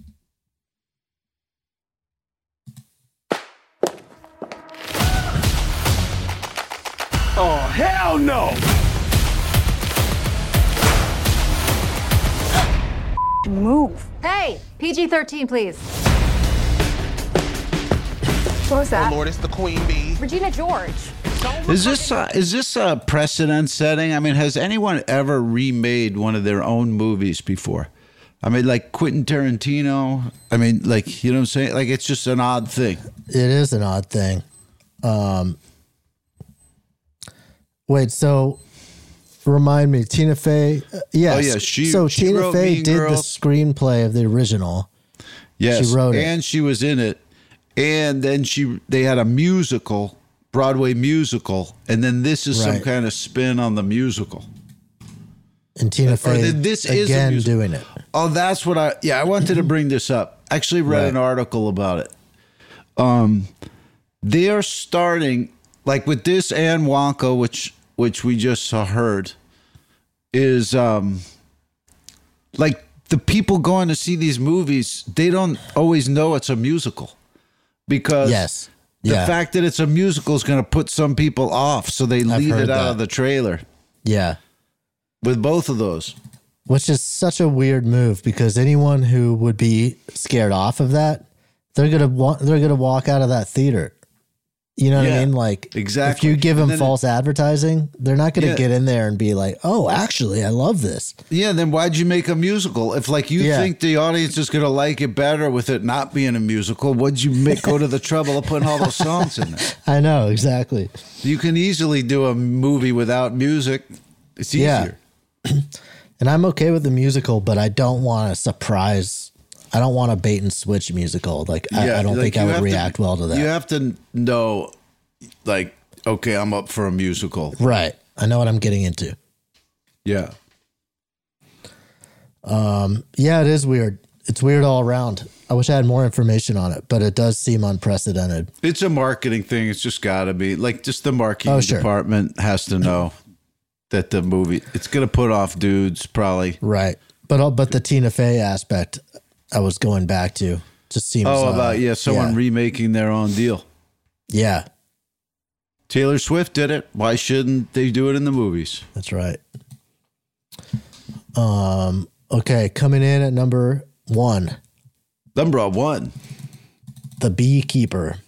Oh, hell no! Move. Hey, P G thirteen, please. What was that? Oh, Lord, it's the Queen Bee. Regina George. Is this uh, is this a precedent setting? I mean, has anyone ever remade one of their own movies before? I mean, like Quentin Tarantino. I mean, like you know what I'm saying? Like it's just an odd thing. It is an odd thing. Um, Wait, so remind me, Tina Fey. Uh, yes. Oh, yeah. She, so she Tina wrote Fey Mean did Girls. the screenplay of the original. Yes, she wrote it. and she was in it. And then she they had a musical, Broadway musical, and then this is some Right. kind of spin on the musical. And Tina Or Fey th- this is a again musical. doing it. Oh, that's what I. Yeah, I wanted to bring this up. I actually read Right. an article about it. Um, they are starting like with this and Wonka, which which we just saw heard, is um, like the people going to see these movies. They don't always know it's a musical because Yes. the Yeah. fact that it's a musical is going to put some people off, so they I've leave heard it out that. of the trailer. Yeah. With both of those. Which is such a weird move because anyone who would be scared off of that, they're gonna wa- they're gonna walk out of that theater. You know what Yeah, I mean? Like, exactly. if you give them And then false advertising, they're not going to Yeah. get in there and be like, "Oh, actually, I love this." Yeah, then why'd you make a musical? If like you Yeah. think the audience is gonna like it better with it not being a musical, what'd you make go to the trouble of putting all those songs in there? I know exactly. You can easily do a movie without music. It's easier. Yeah. And I'm okay with the musical, but I don't want a surprise. I don't want a bait and switch musical. Like I, I don't like, think I you would have to- react well to that. You have to know, like, okay, I'm up for a musical. Right. I know what I'm getting into. Yeah. Um, yeah, it is weird. It's weird all around. I wish I had more information on it, but it does seem unprecedented. It's a marketing thing. It's just got to be like just the marketing Oh, sure. department has to know that the movie it's gonna put off dudes probably. Right. But uh, but the Tina Fey aspect I was going back to just seems Oh, uh, about yeah, someone yeah. remaking their own deal. Yeah, Taylor Swift did it. Why shouldn't they do it in the movies? that's right. Um okay, coming in at number one, Number one. The Beekeeper.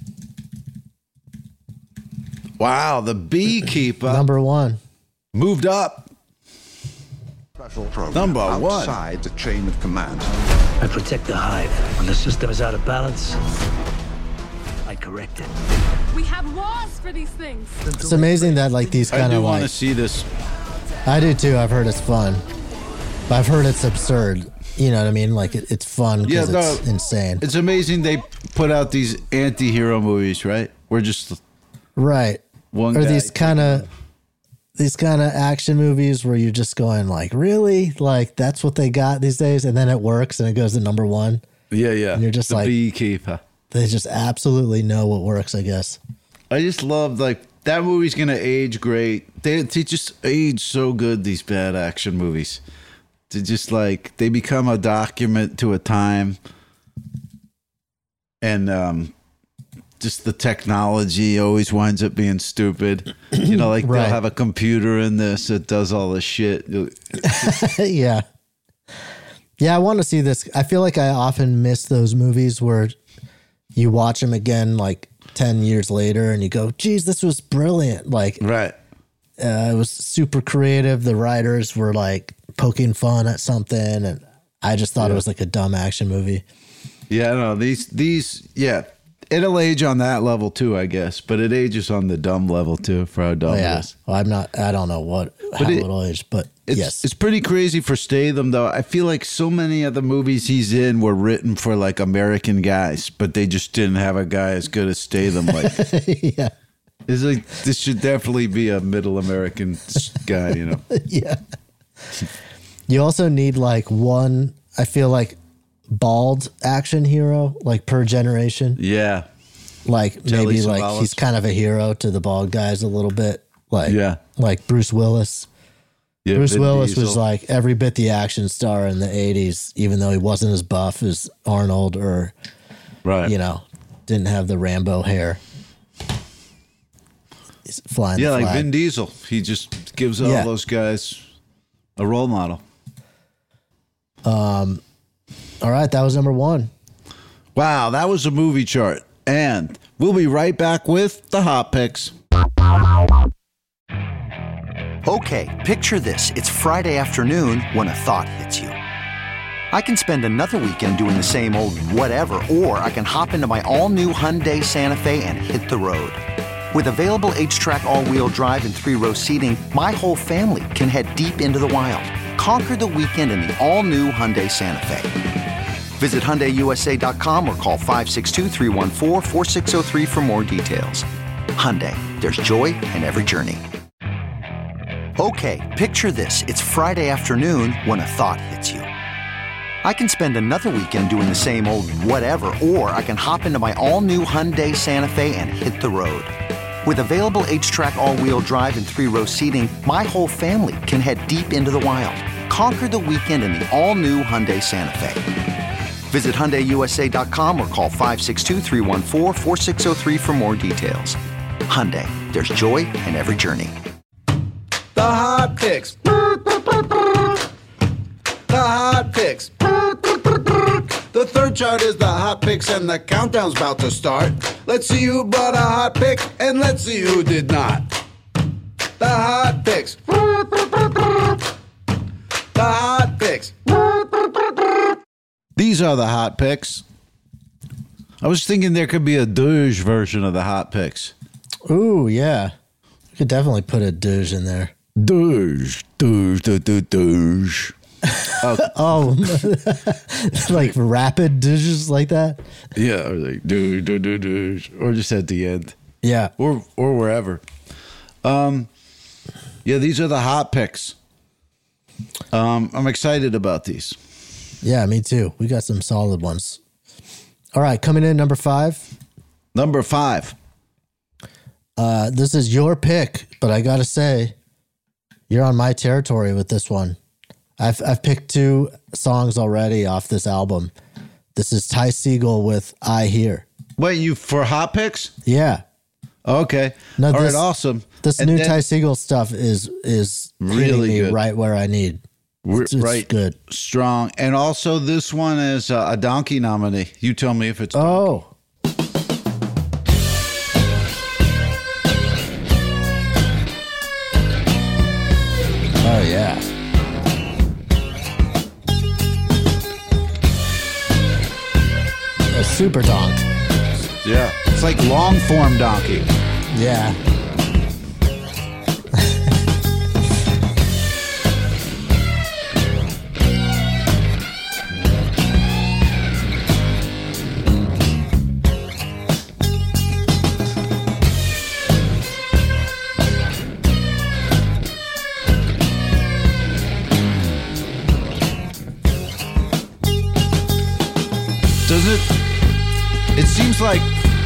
Wow, The Beekeeper Number one. moved up. Special program Number one. outside the chain of command. I protect the hive. When the system is out of balance, I correct it. We have laws for these things. It's amazing that like these I kind do of want like to see this. I do too. I've heard it's fun, but I've heard it's absurd. You know what I mean? Like it, it's fun Yeah, because no, it's insane. It's amazing they put out these anti-hero movies, right? We're just Right. one Or guy. these kind of these kind of action movies where you're just going like, really? Like that's what they got these days, and then it works and it goes to number one. Yeah, yeah. And you're just the like- Beekeeper. They just absolutely know what works, I guess. I just love like that movie's gonna age great. They they just age so good. These bad action movies, to just like they become a document to a time, and um, just the technology always winds up being stupid. You know, like Right. they'll have a computer in this that does all this shit. Yeah. Yeah, I want to see this. I feel like I often miss those movies where you watch them again like ten years later and you go, geez, this was brilliant. Like, right. Uh, it was super creative. The writers were like poking fun at something. And I just thought Yeah. it was like a dumb action movie. Yeah, no, these these yeah. It'll age on that level too, I guess, but it ages on the dumb level too for how dumb Oh, yeah. it is. Well, I'm not, I don't know what, how it- it'll age, but It's, yes. it's pretty crazy for Statham, though. I feel like so many of the movies he's in were written for like American guys, but they just didn't have a guy as good as Statham. Like, yeah. it's like this should definitely be a middle American guy, you know? Yeah. You also need like one, I feel like, bald action hero, like per generation. Yeah. Like Telly maybe like Savalas. he's kind of a hero to the bald guys a little bit. Like, Yeah. like Bruce Willis. Yeah, Bruce Vin Willis was Diesel. like every bit the action star in the eighties, even though he wasn't as buff as Arnold or, right. you know, didn't have the Rambo hair. He's flying Yeah, the like flag. Vin Diesel. He just gives all Yeah. those guys a role model. Um, all right, that was number one. Wow, that was a movie chart. And we'll be right back with the hot picks. Okay, picture this. It's Friday afternoon when a thought hits you. I can spend another weekend doing the same old whatever, or I can hop into my all-new Hyundai Santa Fe and hit the road. With available H-Track all-wheel drive and three-row seating, my whole family can head deep into the wild. Conquer the weekend in the all-new Hyundai Santa Fe. Visit Hyundai U S A dot com or call five six two, three one four, four six zero three for more details. Hyundai, there's joy in every journey. Okay, picture this. It's Friday afternoon when a thought hits you. I can spend another weekend doing the same old whatever, or I can hop into my all-new Hyundai Santa Fe and hit the road. With available H-Track all-wheel drive and three-row seating, my whole family can head deep into the wild. Conquer the weekend in the all-new Hyundai Santa Fe. Visit Hyundai U S A dot com or call five six two, three one four, four six zero three for more details. Hyundai, there's joy in every journey. The hot picks. The hot picks. The third chart is the hot picks and the countdown's about to start. Let's see who brought a hot pick and let's see who did not. The hot picks. The hot picks. These are the hot picks. I was thinking there could be a douche version of the hot picks. Ooh, yeah. You could definitely put a douche in there. Douche, douche, douche, douche, douche. Oh, oh like rapid douches like that? Yeah, or like douche, douche, douche, douche, or just at the end. Yeah, or or wherever. Um, yeah, these are the hot picks. Um, I'm excited about these. Yeah, me too. We got some solid ones. All right, coming in number five. Number five. Uh, this is your pick, but I gotta say, you're on my territory with this one. I've I've picked two songs already off this album. This is Ty Segall with "I Hear." Wait, you for hot picks? Yeah. Okay. No, All this, right. Awesome. This and new then, Ty Segall stuff is is really me good. right where I need. It's, it's right. Good. Strong. And also, this one is uh, a Donkey nominee. You tell me if it's. Oh. Oh yeah. A super donk. Yeah. It's like long form donkey. Yeah. Does it? It seems like.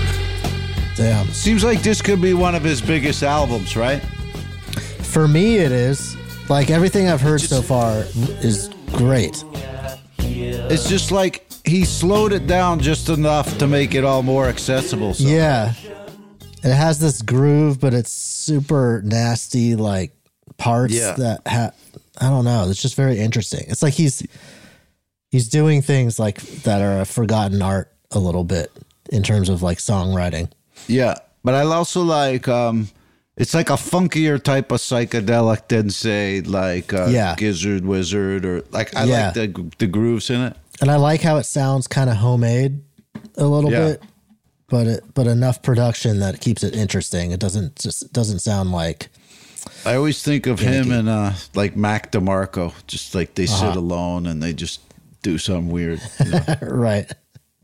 Damn. Seems like this could be one of his biggest albums, right? For me, it is. Like everything I've heard so far is great. It's just like he slowed it down just enough to make it all more accessible. So. Yeah. It has this groove, but it's super nasty, like parts Yeah. that ha- I don't know. It's just very interesting. It's like he's he's doing things like that are a forgotten art a little bit in terms of like songwriting. Yeah, but I also like um, it's like a funkier type of psychedelic than say like uh, Yeah. Gizzard Wizard or like I Yeah. like the the grooves in it. And I like how it sounds kind of homemade a little Yeah. bit, but it but enough production that keeps it interesting. It doesn't just it doesn't sound like I always think of Finicky. him and uh, like Mac DeMarco, just like they Uh-huh. sit alone and they just do something weird. You know? right.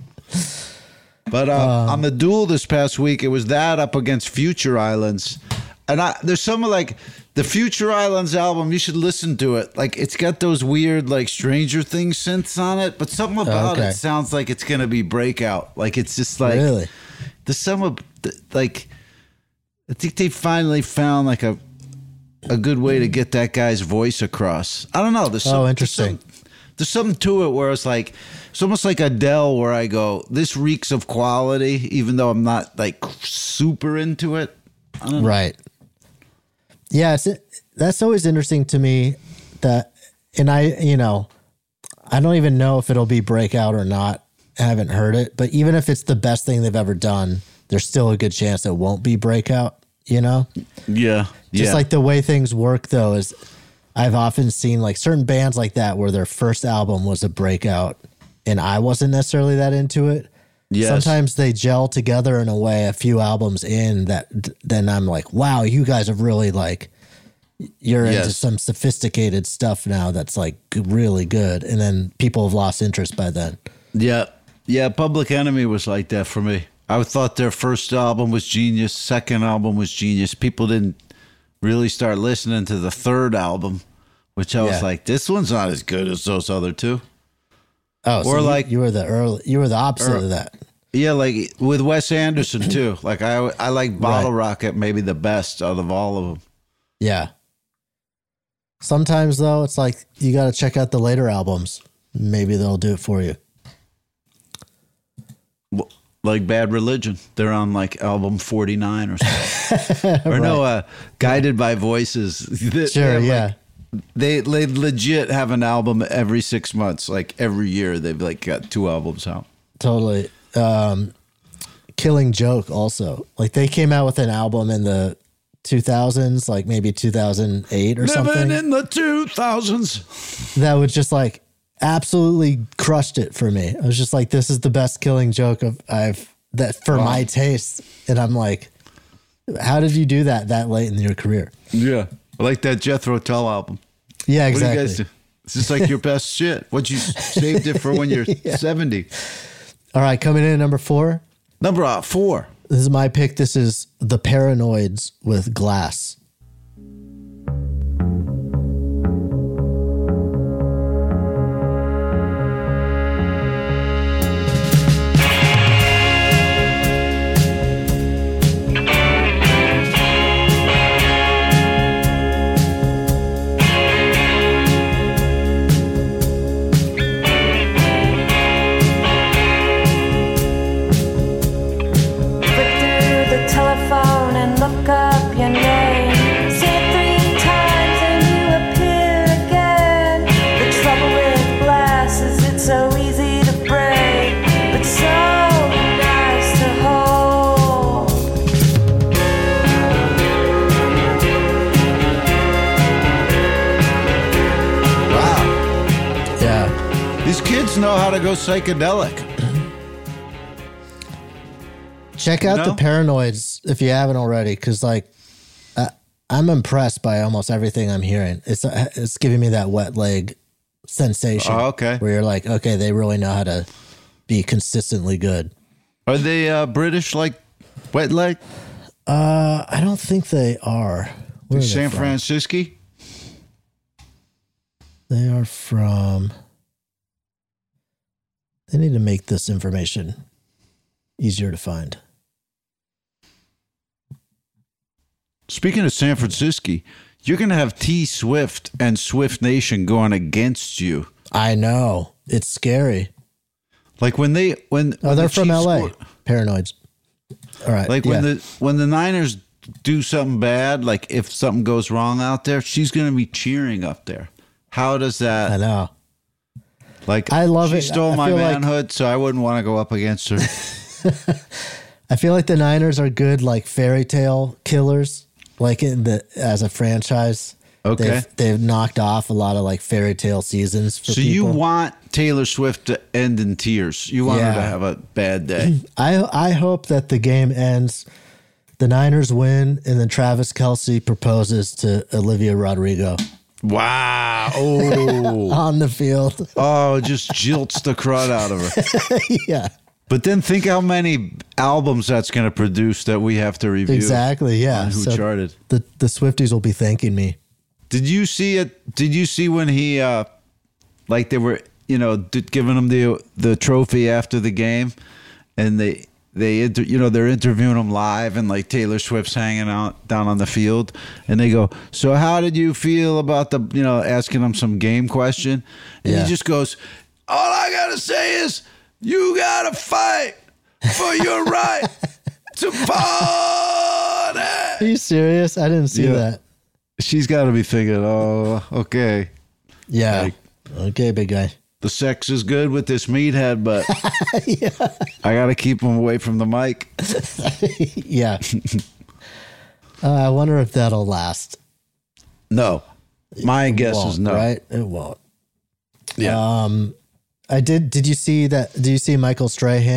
But uh, Um, on the duel this past week, it was that up against Future Islands. And I, there's some of like the Future Islands album, you should listen to it. Like it's got those weird like Stranger Things synths on it, but something about Okay. it sounds like it's going to be Breakout. Like it's just like, Really? there's some of the, like, I think they finally found like a, a good way to get that guy's voice across. I don't know. There's some, Oh, interesting. There's, some, there's something to it where it's like, it's almost like Adele where I go, this reeks of quality, even though I'm not like super into it. I don't know. Right. Yeah, it's, that's always interesting to me that, and I, you know, I don't even know if it'll be Breakout or not. I haven't heard it, but even if it's the best thing they've ever done, there's still a good chance it won't be Breakout, you know? Yeah. Just yeah. like the way things work though, is I've often seen like certain bands like that where their first album was a breakout and I wasn't necessarily that into it. Yes. Sometimes they gel together in a way a few albums in that then I'm like, wow, you guys have really like, you're Yes. into some sophisticated stuff now that's like really good. And then people have lost interest by then. Yeah. Yeah. Public Enemy was like that for me. I thought their first album was genius. Second album was genius. People didn't really start listening to the third album, which I was Yeah. like, this one's not as good as those other two. Oh, Or so you, like- you were the early, you were the opposite Or- of that. Yeah, like with Wes Anderson too. Like I, I like Bottle Rocket maybe the best out of all of them. Yeah. Sometimes though, it's like you got to check out the later albums. Maybe they'll do it for you. Well, like Bad Religion, they're on like album forty-nine or something. Or no, uh, Guided by Voices. They- Sure, they have, yeah. like, they they legit have an album every six months. Like every year, they've like got two albums out. Totally. Um, Killing Joke also. Like they came out with an album in the two thousands, like maybe two thousand eight or Living something. in the two thousands. That would just like absolutely crushed it for me. I was just like, this is the best Killing Joke of I've that for Wow. my taste. And I'm like, how did you do that that late in your career? Yeah, I like that Jethro Tull album. Yeah, What do you exactly. guys do? It's just like your best shit. What you saved it for when you're seventy. All right, coming in at number four. Number uh, four. This is my pick. This is The Paranoids with Glass. The telephone and look up your name. Say it three times and you appear again. The trouble with glass is it's so easy to break, but so nice to hold. Wow. Yeah. These kids know how to go psychedelic. Check out No? The Paranoids if you haven't already, because like I, I'm impressed by almost everything I'm hearing. It's it's giving me that wet leg sensation. Oh, okay. Where you're like, okay, they really know how to be consistently good. Are they uh, British like Wet Leg? Uh, I don't think they are. Where are they San from? Francisco? They are from. They need to make this information easier to find. Speaking of San Francisco, you're going to have T Swift and Swift Nation going against you. I know. It's scary. Like when they when Oh, when they're the from Chiefs L A. score- Paranoids. All right. Like yeah. when the when the Niners do something bad, like if something goes wrong out there, she's going to be cheering up there. How does that? I know. Like I love she it. stole I my feel like- manhood, so I wouldn't want to go up against her. I feel like the Niners are good, like fairy tale killers, like in the as a franchise. Okay. They've, they've knocked off a lot of like fairy tale seasons for So people. you want Taylor Swift to end in tears? You want her to Yeah. have a bad day? I I hope that the game ends, the Niners win, and then Travis Kelce proposes to Olivia Rodrigo Wow! Oh, on the field. oh, just jilts the crud out of her. Yeah, But then think how many albums that's going to produce that we have to review. exactly. Yeah, on Who So Charted? the the Swifties will be thanking me. Did you see it? Did you see when he, uh, like they were, you know, d- giving him the the trophy after the game, and they they inter, you know they're interviewing him live, and like Taylor Swift's hanging out down on the field, and they go, "So how did you feel about the, you know, asking him some game question?" And Yeah. he just goes, "All I gotta say is, you gotta fight for your right to party." Are you serious? I didn't see Yeah. that. She's got to be thinking, oh, okay. Yeah. Like, okay, big guy. the sex is good with this meathead, but I got to keep him away from the mic. Yeah. uh, I wonder if that'll last. No. My guess Won't, is no. Right? It won't. Yeah. Um, I did. Did you see that? Did you see Michael Strahan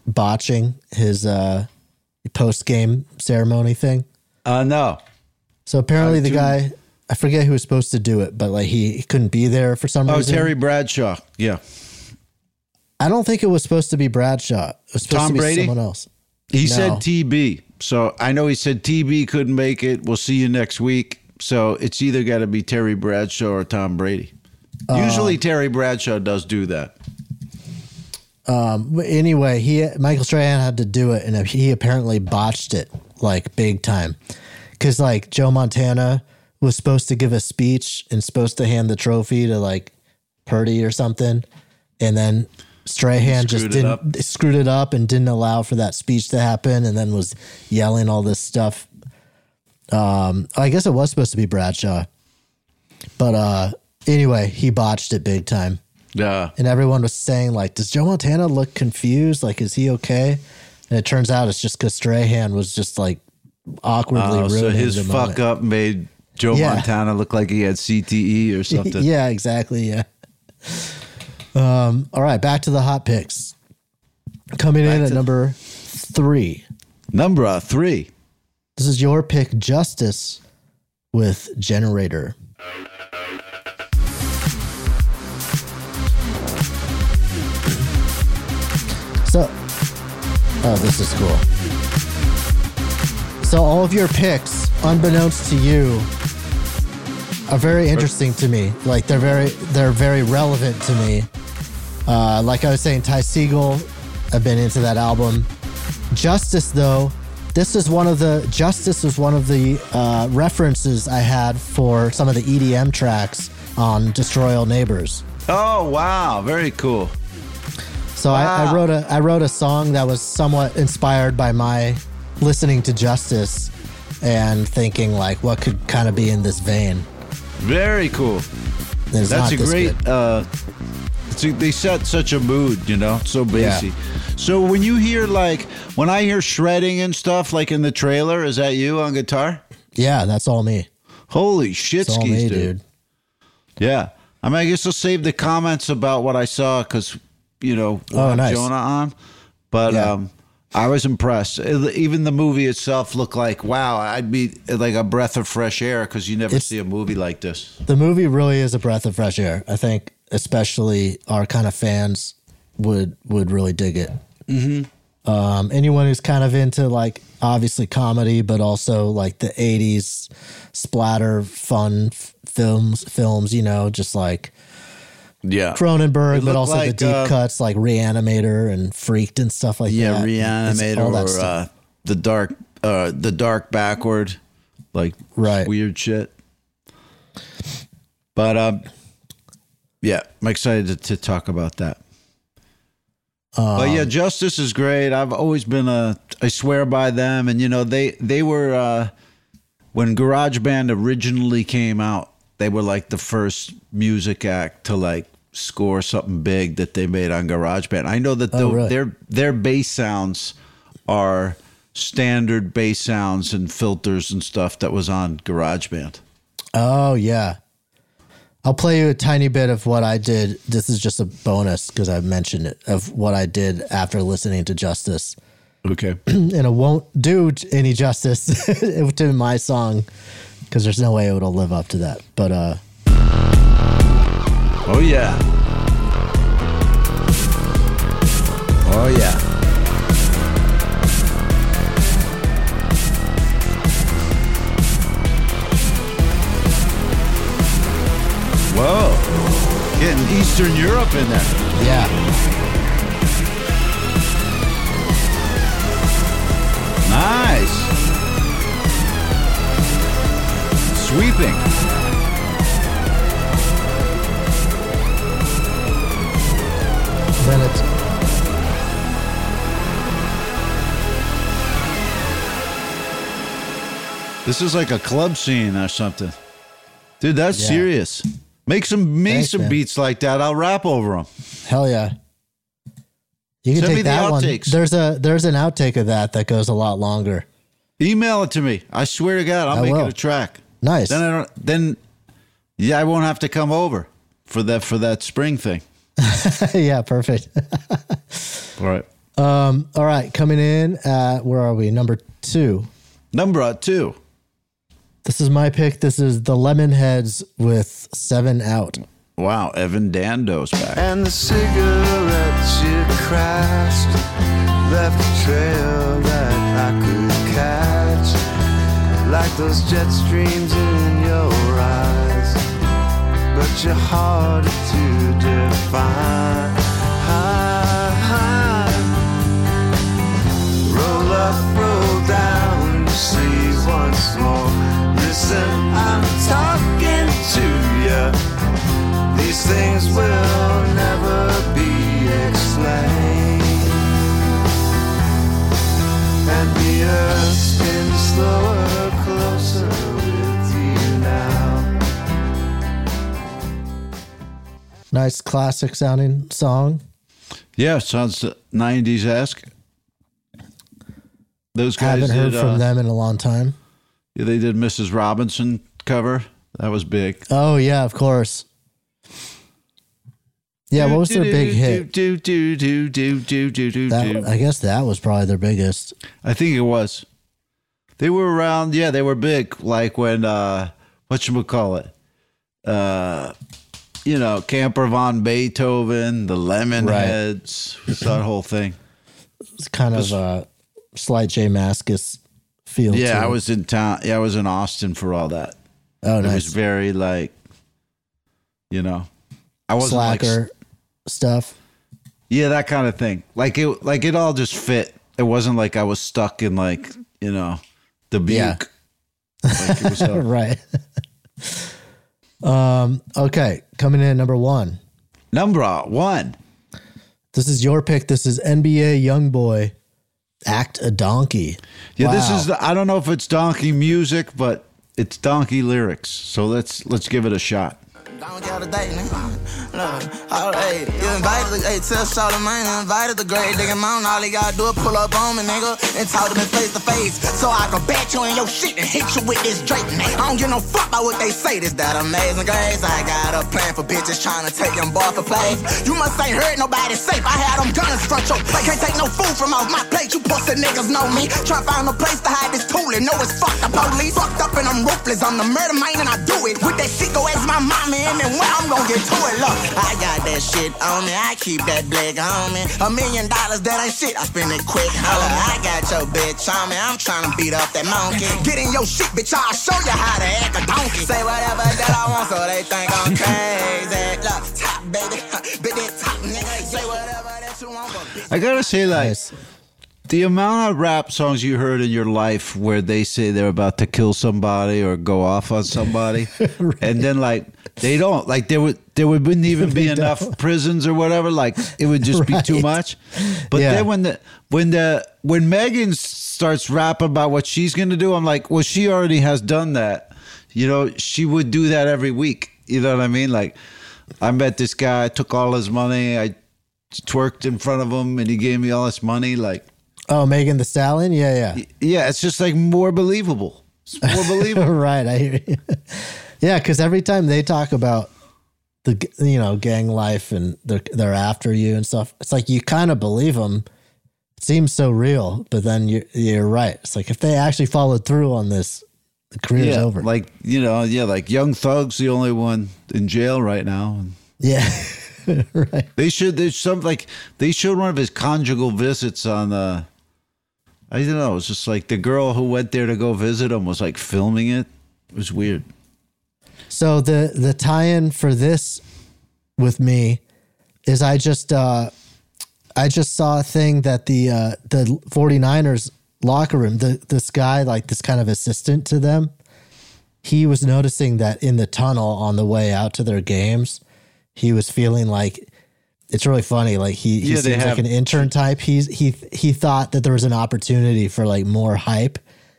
botching his uh, post game ceremony thing? Uh, no. So apparently Uh, the two- guy, I forget who was supposed to do it, but like he, he couldn't be there for some Oh, reason. Terry Bradshaw. Yeah. I don't think it was supposed to be Bradshaw. It was supposed Tom to be Brady? someone else. He No. said T B. So I know he said T B couldn't make it. We'll see you next week. So it's either got to be Terry Bradshaw or Tom Brady. Usually Um, Terry Bradshaw does do that. Um, but anyway, he Michael Strahan had to do it, and he apparently botched it like big time. Because like Joe Montana was supposed to give a speech and supposed to hand the trophy to like Purdy or something, and then Strahan just Screwed it didn't up. screwed it up and didn't allow for that speech to happen, and then was yelling all this stuff. Um, I guess it was supposed to be Bradshaw, but uh, anyway, he botched it big time. Yeah. And everyone was saying, like, does Joe Montana look confused? Like, is he okay? And it turns out it's just because Strahan was just, like, awkwardly Oh, ruining so his the fuck moment. up made Joe Yeah. Montana look like he had C T E or something. Yeah, exactly. Yeah. Um, all right, back to the hot picks. Coming in at number three. Number uh, three. This is your pick, Justice, with Generator. So, oh, this is cool. So all of your picks, unbeknownst to you, are very interesting to me. Like they're very, they're very relevant to me. Uh, like I was saying, Ty Segall, I've been into that album. Justice, though, this is one of the Justice was one of the uh, references I had for some of the E D M tracks on Destroy All Neighbors. Oh, wow. Very cool. So I, I Wow. wrote a I wrote a song that was somewhat inspired by my listening to Justice and thinking like what could kind of be in this vein. Very cool. It's That's not a this great. good. Uh, it's a, they set such a mood, you know, so Yeah. bassy. So when you hear like when I hear shredding and stuff like in the trailer, is that you on guitar? Yeah, that's all me. Holy shit, It's all skis, me, dude. dude. Yeah, I mean, I guess I'll save the comments about what I saw because you know we'll Oh, have nice. Jonah on, but Yeah. um, I was impressed. Even the movie itself looked like wow, I'd be like a breath of fresh air because you never It's- see a movie like this. The movie really is a breath of fresh air. I think especially our kind of fans would would really dig it. Mm-hmm. Um, anyone who's kind of into like obviously comedy, but also like the eighties splatter fun f- films, films, you know, just like Yeah, Cronenberg, It but looked also the like, deep uh, cuts like Reanimator and Freaked and stuff like yeah, that. It's Reanimator all that or stuff. uh, the dark, uh, the dark backward, like Right. weird shit. But um, yeah, I'm excited to, to talk about that. but yeah, Um, Justice is great. I've always been a, I swear by them, and you know they they were uh, when GarageBand originally came out, they were like the first music act to like score something big that they made on GarageBand. I know that the, Oh, really? their their bass sounds are standard bass sounds and filters and stuff that was on GarageBand. Oh yeah. I'll play you a tiny bit of what I did. This is just a bonus because I mentioned it of what I did after listening to Justice. Okay. And it won't do any justice to my song because there's no way it will live up to that. But uh Oh yeah. Oh yeah. Whoa. Getting Eastern Europe in there. yeah. Nice. Sweeping. Then it's This is like a club scene or something. Dude, that's Yeah. serious. Make some make Thanks, some man. beats like that. I'll rap over them. hell yeah. You can Send me take the that one. outtakes. There's a there's an outtake of that that goes a lot longer. Email it to me. I swear to God, I'll I make will. it a track. Nice. Then I don't. Then yeah, I won't have to come over for that for that spring thing. Yeah, perfect. All right. Um, all right, coming in at, where are we? Number two. Number two. This is my pick. This is the Lemonheads with Seven Out. Wow, Evan Dando's back. And the cigarettes you crashed left a trail that I could catch, like those jet streams in your eyes, but you're harder to define. Roll up, roll down, you see once more. Listen, I'm talking to you. These things will never be explained. And the earth spins slower, closer with you now. Nice classic sounding song. Yeah, sounds nineties-esque. Those guys haven't heard did, from uh, them in a long time. Yeah, they did Missus Robinson cover. That was big. Oh yeah, of course. Yeah, what was their big hit? Do do do do do do do do. I guess that was probably their biggest. I think it was. They were around. Yeah, they were big. Like when uh, whatchamacallit, uh, you know, Camper von Beethoven, the Lemonheads, right. That whole thing. It's kind of a slight J Mascis feel. Yeah, to I it. was in town. Yeah, I was in Austin for all that. Oh, nice. It was very like, you know, I wasn't Slacker like, stuff. Yeah, that kind of thing. Like it, like it all just fit. It wasn't like I was stuck in like, you know, the Buke. Yeah. Like it was a, right. um. Okay, coming in at number one. Number one. This is your pick. This is N B A YoungBoy. Act a Donkey. Yeah, wow. this is. The, I don't know if it's donkey music, but it's donkey lyrics. So let's let's give it a shot. Donkey out of date, nigga. Look, all right, you invited the, hey, tell Charlamagne, invited the great nigga mountain. All he gotta do is pull up on me, nigga, and talk to me face to face. So I can bat you in your shit and hit you with this Drake, nigga. I don't give no fuck about what they say. This that amazing grace. I got a plan for bitches trying to take them boy for plays. You must ain't heard nobody safe. I had them guns front your plate. Can't take no food from off my plate. You pussy niggas know me. Try to find a place to hide this toolie. Know it's fucked up police. Fucked up and I'm ruthless. I'm the murder man and I do it. With that shit go ask my mama and then when I'm gonna get to it. Look, I got that shit on me. I keep that black on me. A million dollars, that ain't shit. I spend it quick, homie. I got your bitch on me. I'm trying to beat up that monkey. Get in your shit, bitch. I'll show you how to act a donkey. Say whatever that I want so they think I'm crazy. Look, top baby. Bit that top nigga. Say whatever that you want, but bitch. I gotta say, like, the amount of rap songs you heard in your life where they say they're about to kill somebody or go off on somebody, right. And then like they don't, like there would there wouldn't even be enough don't. prisons or whatever. Like it would just right. be too much. But yeah. then when the when the when Megan starts rapping about what she's gonna do, I'm like, well, she already has done that. You know, she would do that every week. You know what I mean? Like, I met this guy, I took all his money, I twerked in front of him, and he gave me all this money. Like. Oh, Megan Thee Stallion? Yeah, yeah. Yeah, it's just like more believable. It's more believable. Right, I hear you. Yeah, because every time they talk about the, you know, gang life and they're, they're after you and stuff, it's like you kind of believe them. It seems so real, but then you're, you're right. It's like if they actually followed through on this, the career's yeah, over. Like, you know, yeah, like Young Thug's the only one in jail right now. Yeah. Right. They should, there's some, like, they showed one of his conjugal visits on, uh, I don't know. It's just like the girl who went there to go visit him was like filming it. It was weird. So the the tie-in for this with me is I just uh, I just saw a thing that the uh, the 49ers locker room, the this guy, like this kind of assistant to them, he was noticing that in the tunnel on the way out to their games, he was feeling like. It's really funny. Like he, he yeah, seems like an intern type. He's he he thought that there was an opportunity for like more hype,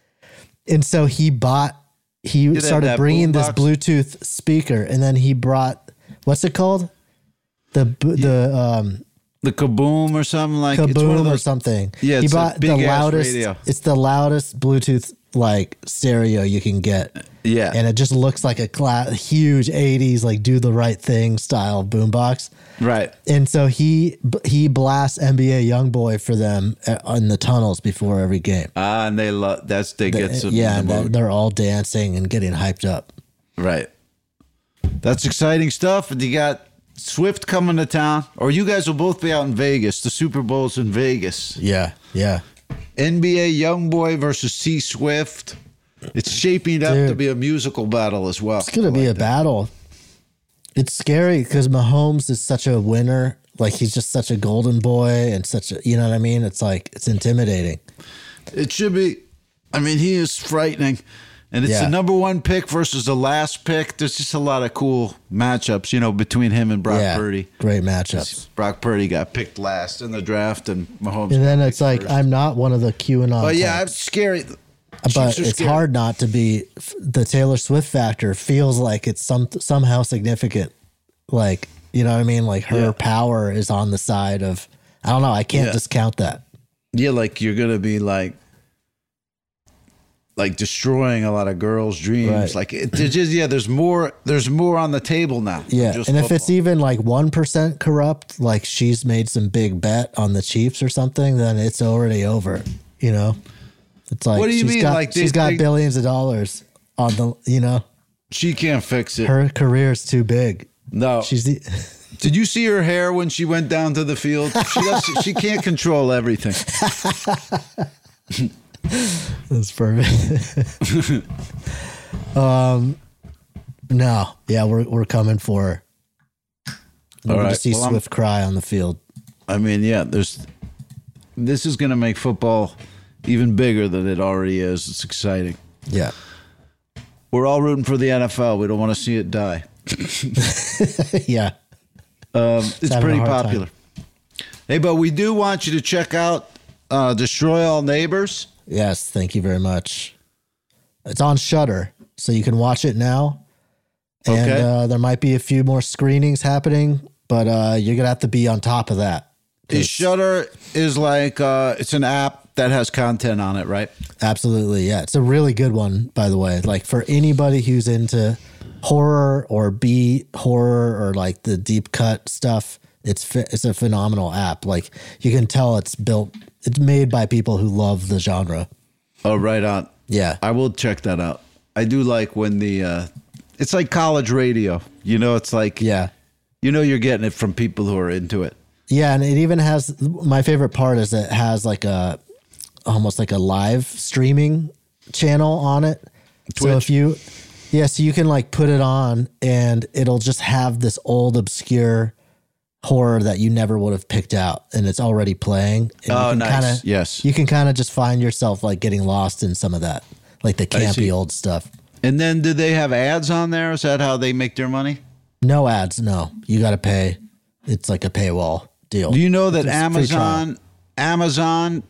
and so he bought. He yeah, started that bringing this box. Bluetooth speaker, and then he brought what's it called? The the um the Kaboom or something like Kaboom it's one of those, or something. Yeah, he it's bought a big the loudest. radio. It's the loudest Bluetooth like stereo you can get. Yeah. And it just looks like a cla- huge eighties, like Do the Right Thing style boombox. Right. And so he he blasts N B A Youngboy for them in the tunnels before every game. Ah, and they love that's they get some. Yeah, and they're, they're all dancing and getting hyped up. Right. That's exciting stuff. And you got Swift coming to town, or you guys will both be out in Vegas. The Super Bowl's in Vegas. Yeah, yeah. N B A Youngboy versus C Swift. It's shaping up Dude. to be a musical battle as well. It's gonna be a battle. It's scary because Mahomes is such a winner. Like he's just such a golden boy and such a, you know what I mean? It's like, it's intimidating. It should be. I mean, he is frightening. And it's Yeah. the number one pick versus the last pick. There's just a lot of cool matchups, you know, between him and Brock Yeah, Purdy. great matchups. Brock Purdy got picked last in the draft, and Mahomes. And then got it's picked like, first. I'm not one of the QAnon But yeah, types. it's scary. But Chiefs are it's scary. hard not to be. The Taylor Swift factor feels like it's some somehow significant. Like, you know what I mean? Like her Yeah. power is on the side of, I don't know. I can't Yeah. discount that. Yeah, like you're gonna be like, like destroying a lot of girls' dreams. Right. Like it, there's just yeah, there's more. There's more on the table now. than Yeah. just And if it's football. even like one percent corrupt, like she's made some big bet on the Chiefs or something, then it's already over. You know? It's like, What do you she's mean? got, Like, they- she's got they- billions of dollars on the, you know, she can't fix it. her career's too big. No, She's the, Did you see her hair when she went down to the field? She does, she can't control everything. that's perfect. um, no, yeah, we're we're coming for her. We're All going right. to see Well, I'm- Swift cry on the field. I mean, yeah, there's. This is going to make football even bigger than it already is. It's exciting. Yeah. We're all rooting for the N F L. We don't want to see it die. Yeah. Um, it's having a pretty hard popular. Hey, but we do want you to check out uh, Destroy All Neighbors. Yes, thank you very much. It's on Shudder, so you can watch it now. And Okay. uh, there might be a few more screenings happening, but uh, you're gonna have to be on top of that. Is Shudder is like uh, it's an app that has content on it, right? Absolutely, yeah. It's a really good one, by the way. Like for anybody who's into horror or B horror or like the deep cut stuff, it's fi- it's a phenomenal app. Like you can tell it's built, it's made by people who love the genre. Oh, right on. Yeah, I will check that out. I do like when the uh, it's like college radio. You know, it's like yeah, you know, you're getting it from people who are into it. yeah, and it even has, my favorite part is it has like a almost like a live streaming channel on it. So Twitch. if you, yeah, so you can like put it on and it'll just have this old obscure horror that you never would have picked out, and it's already playing. And Oh, you can nice. Kinda, Yes. you can kind of just find yourself like getting lost in some of that, like the I see. campy old stuff. And then, do they have ads on there? Is that how they make their money? No ads, no. You got to pay. It's like a paywall deal. Do you know that It's a free trial. Amazon, Amazon,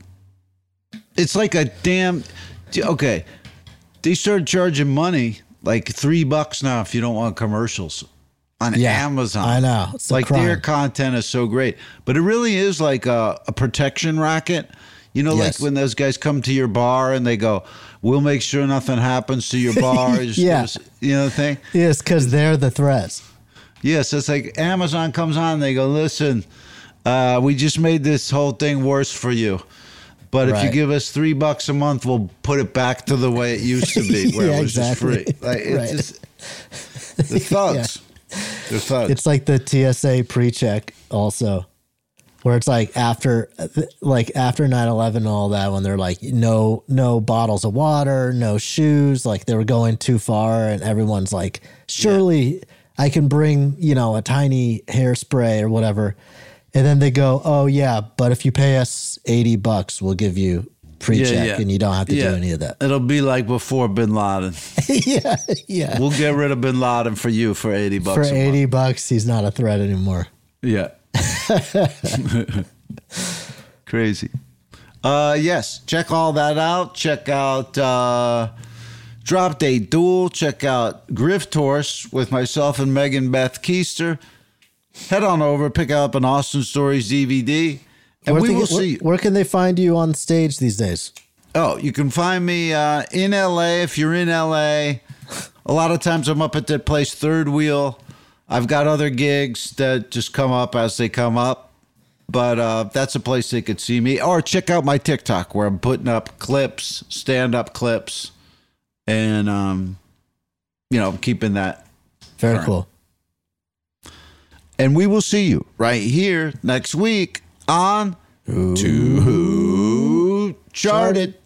it's like a damn. Okay, they started charging money like three bucks now if you don't want commercials on Yeah, Amazon. I know. It's a like their crime. content is so great, but it really is like a, a protection racket. You know, Yes. like when those guys come to your bar and they go, "We'll make sure nothing happens to your bar." Just- Yeah. just- you know the thing. Yes, because they're the threats. Yes, it's like Amazon comes on and they go, listen, uh, we just made this whole thing worse for you. But if you Right. give us three bucks a month, we'll put it back to the way it used to be, where Yeah, it was exactly. just free. Like, it's Right. just, the thugs. They're thugs. It's like the T S A pre-check also, where it's like after, like after nine eleven and all that, when they're like, no, no bottles of water, no shoes, like they were going too far, and everyone's like, surely I can bring, you know, a tiny hairspray or whatever. And then they go, oh yeah, but if you pay us eighty bucks, we'll give you pre-check and you don't have to Yeah. do any of that. It'll be like before Bin Laden. yeah, yeah. We'll get rid of Bin Laden for you for eighty bucks For a month. eighty bucks, he's not a threat anymore. Yeah. Crazy. Uh, yes, check all that out. Check out uh, Drop Day Duel. Check out Grift Horse with myself and Megan Beth Keister. Head on over, pick up an Austin Stories D V D, and Where we they- will where, see you. Where can they find you on stage these days? Oh, you can find me uh, in L A if you're in L A. A lot of times I'm up at that place, Third Wheel. I've got other gigs that just come up as they come up. But uh, that's a place they could see me. Or check out my TikTok where I'm putting up clips, stand-up clips, and, um, you know, keeping that. Very current. cool. And we will see you right here next week on Who Charted.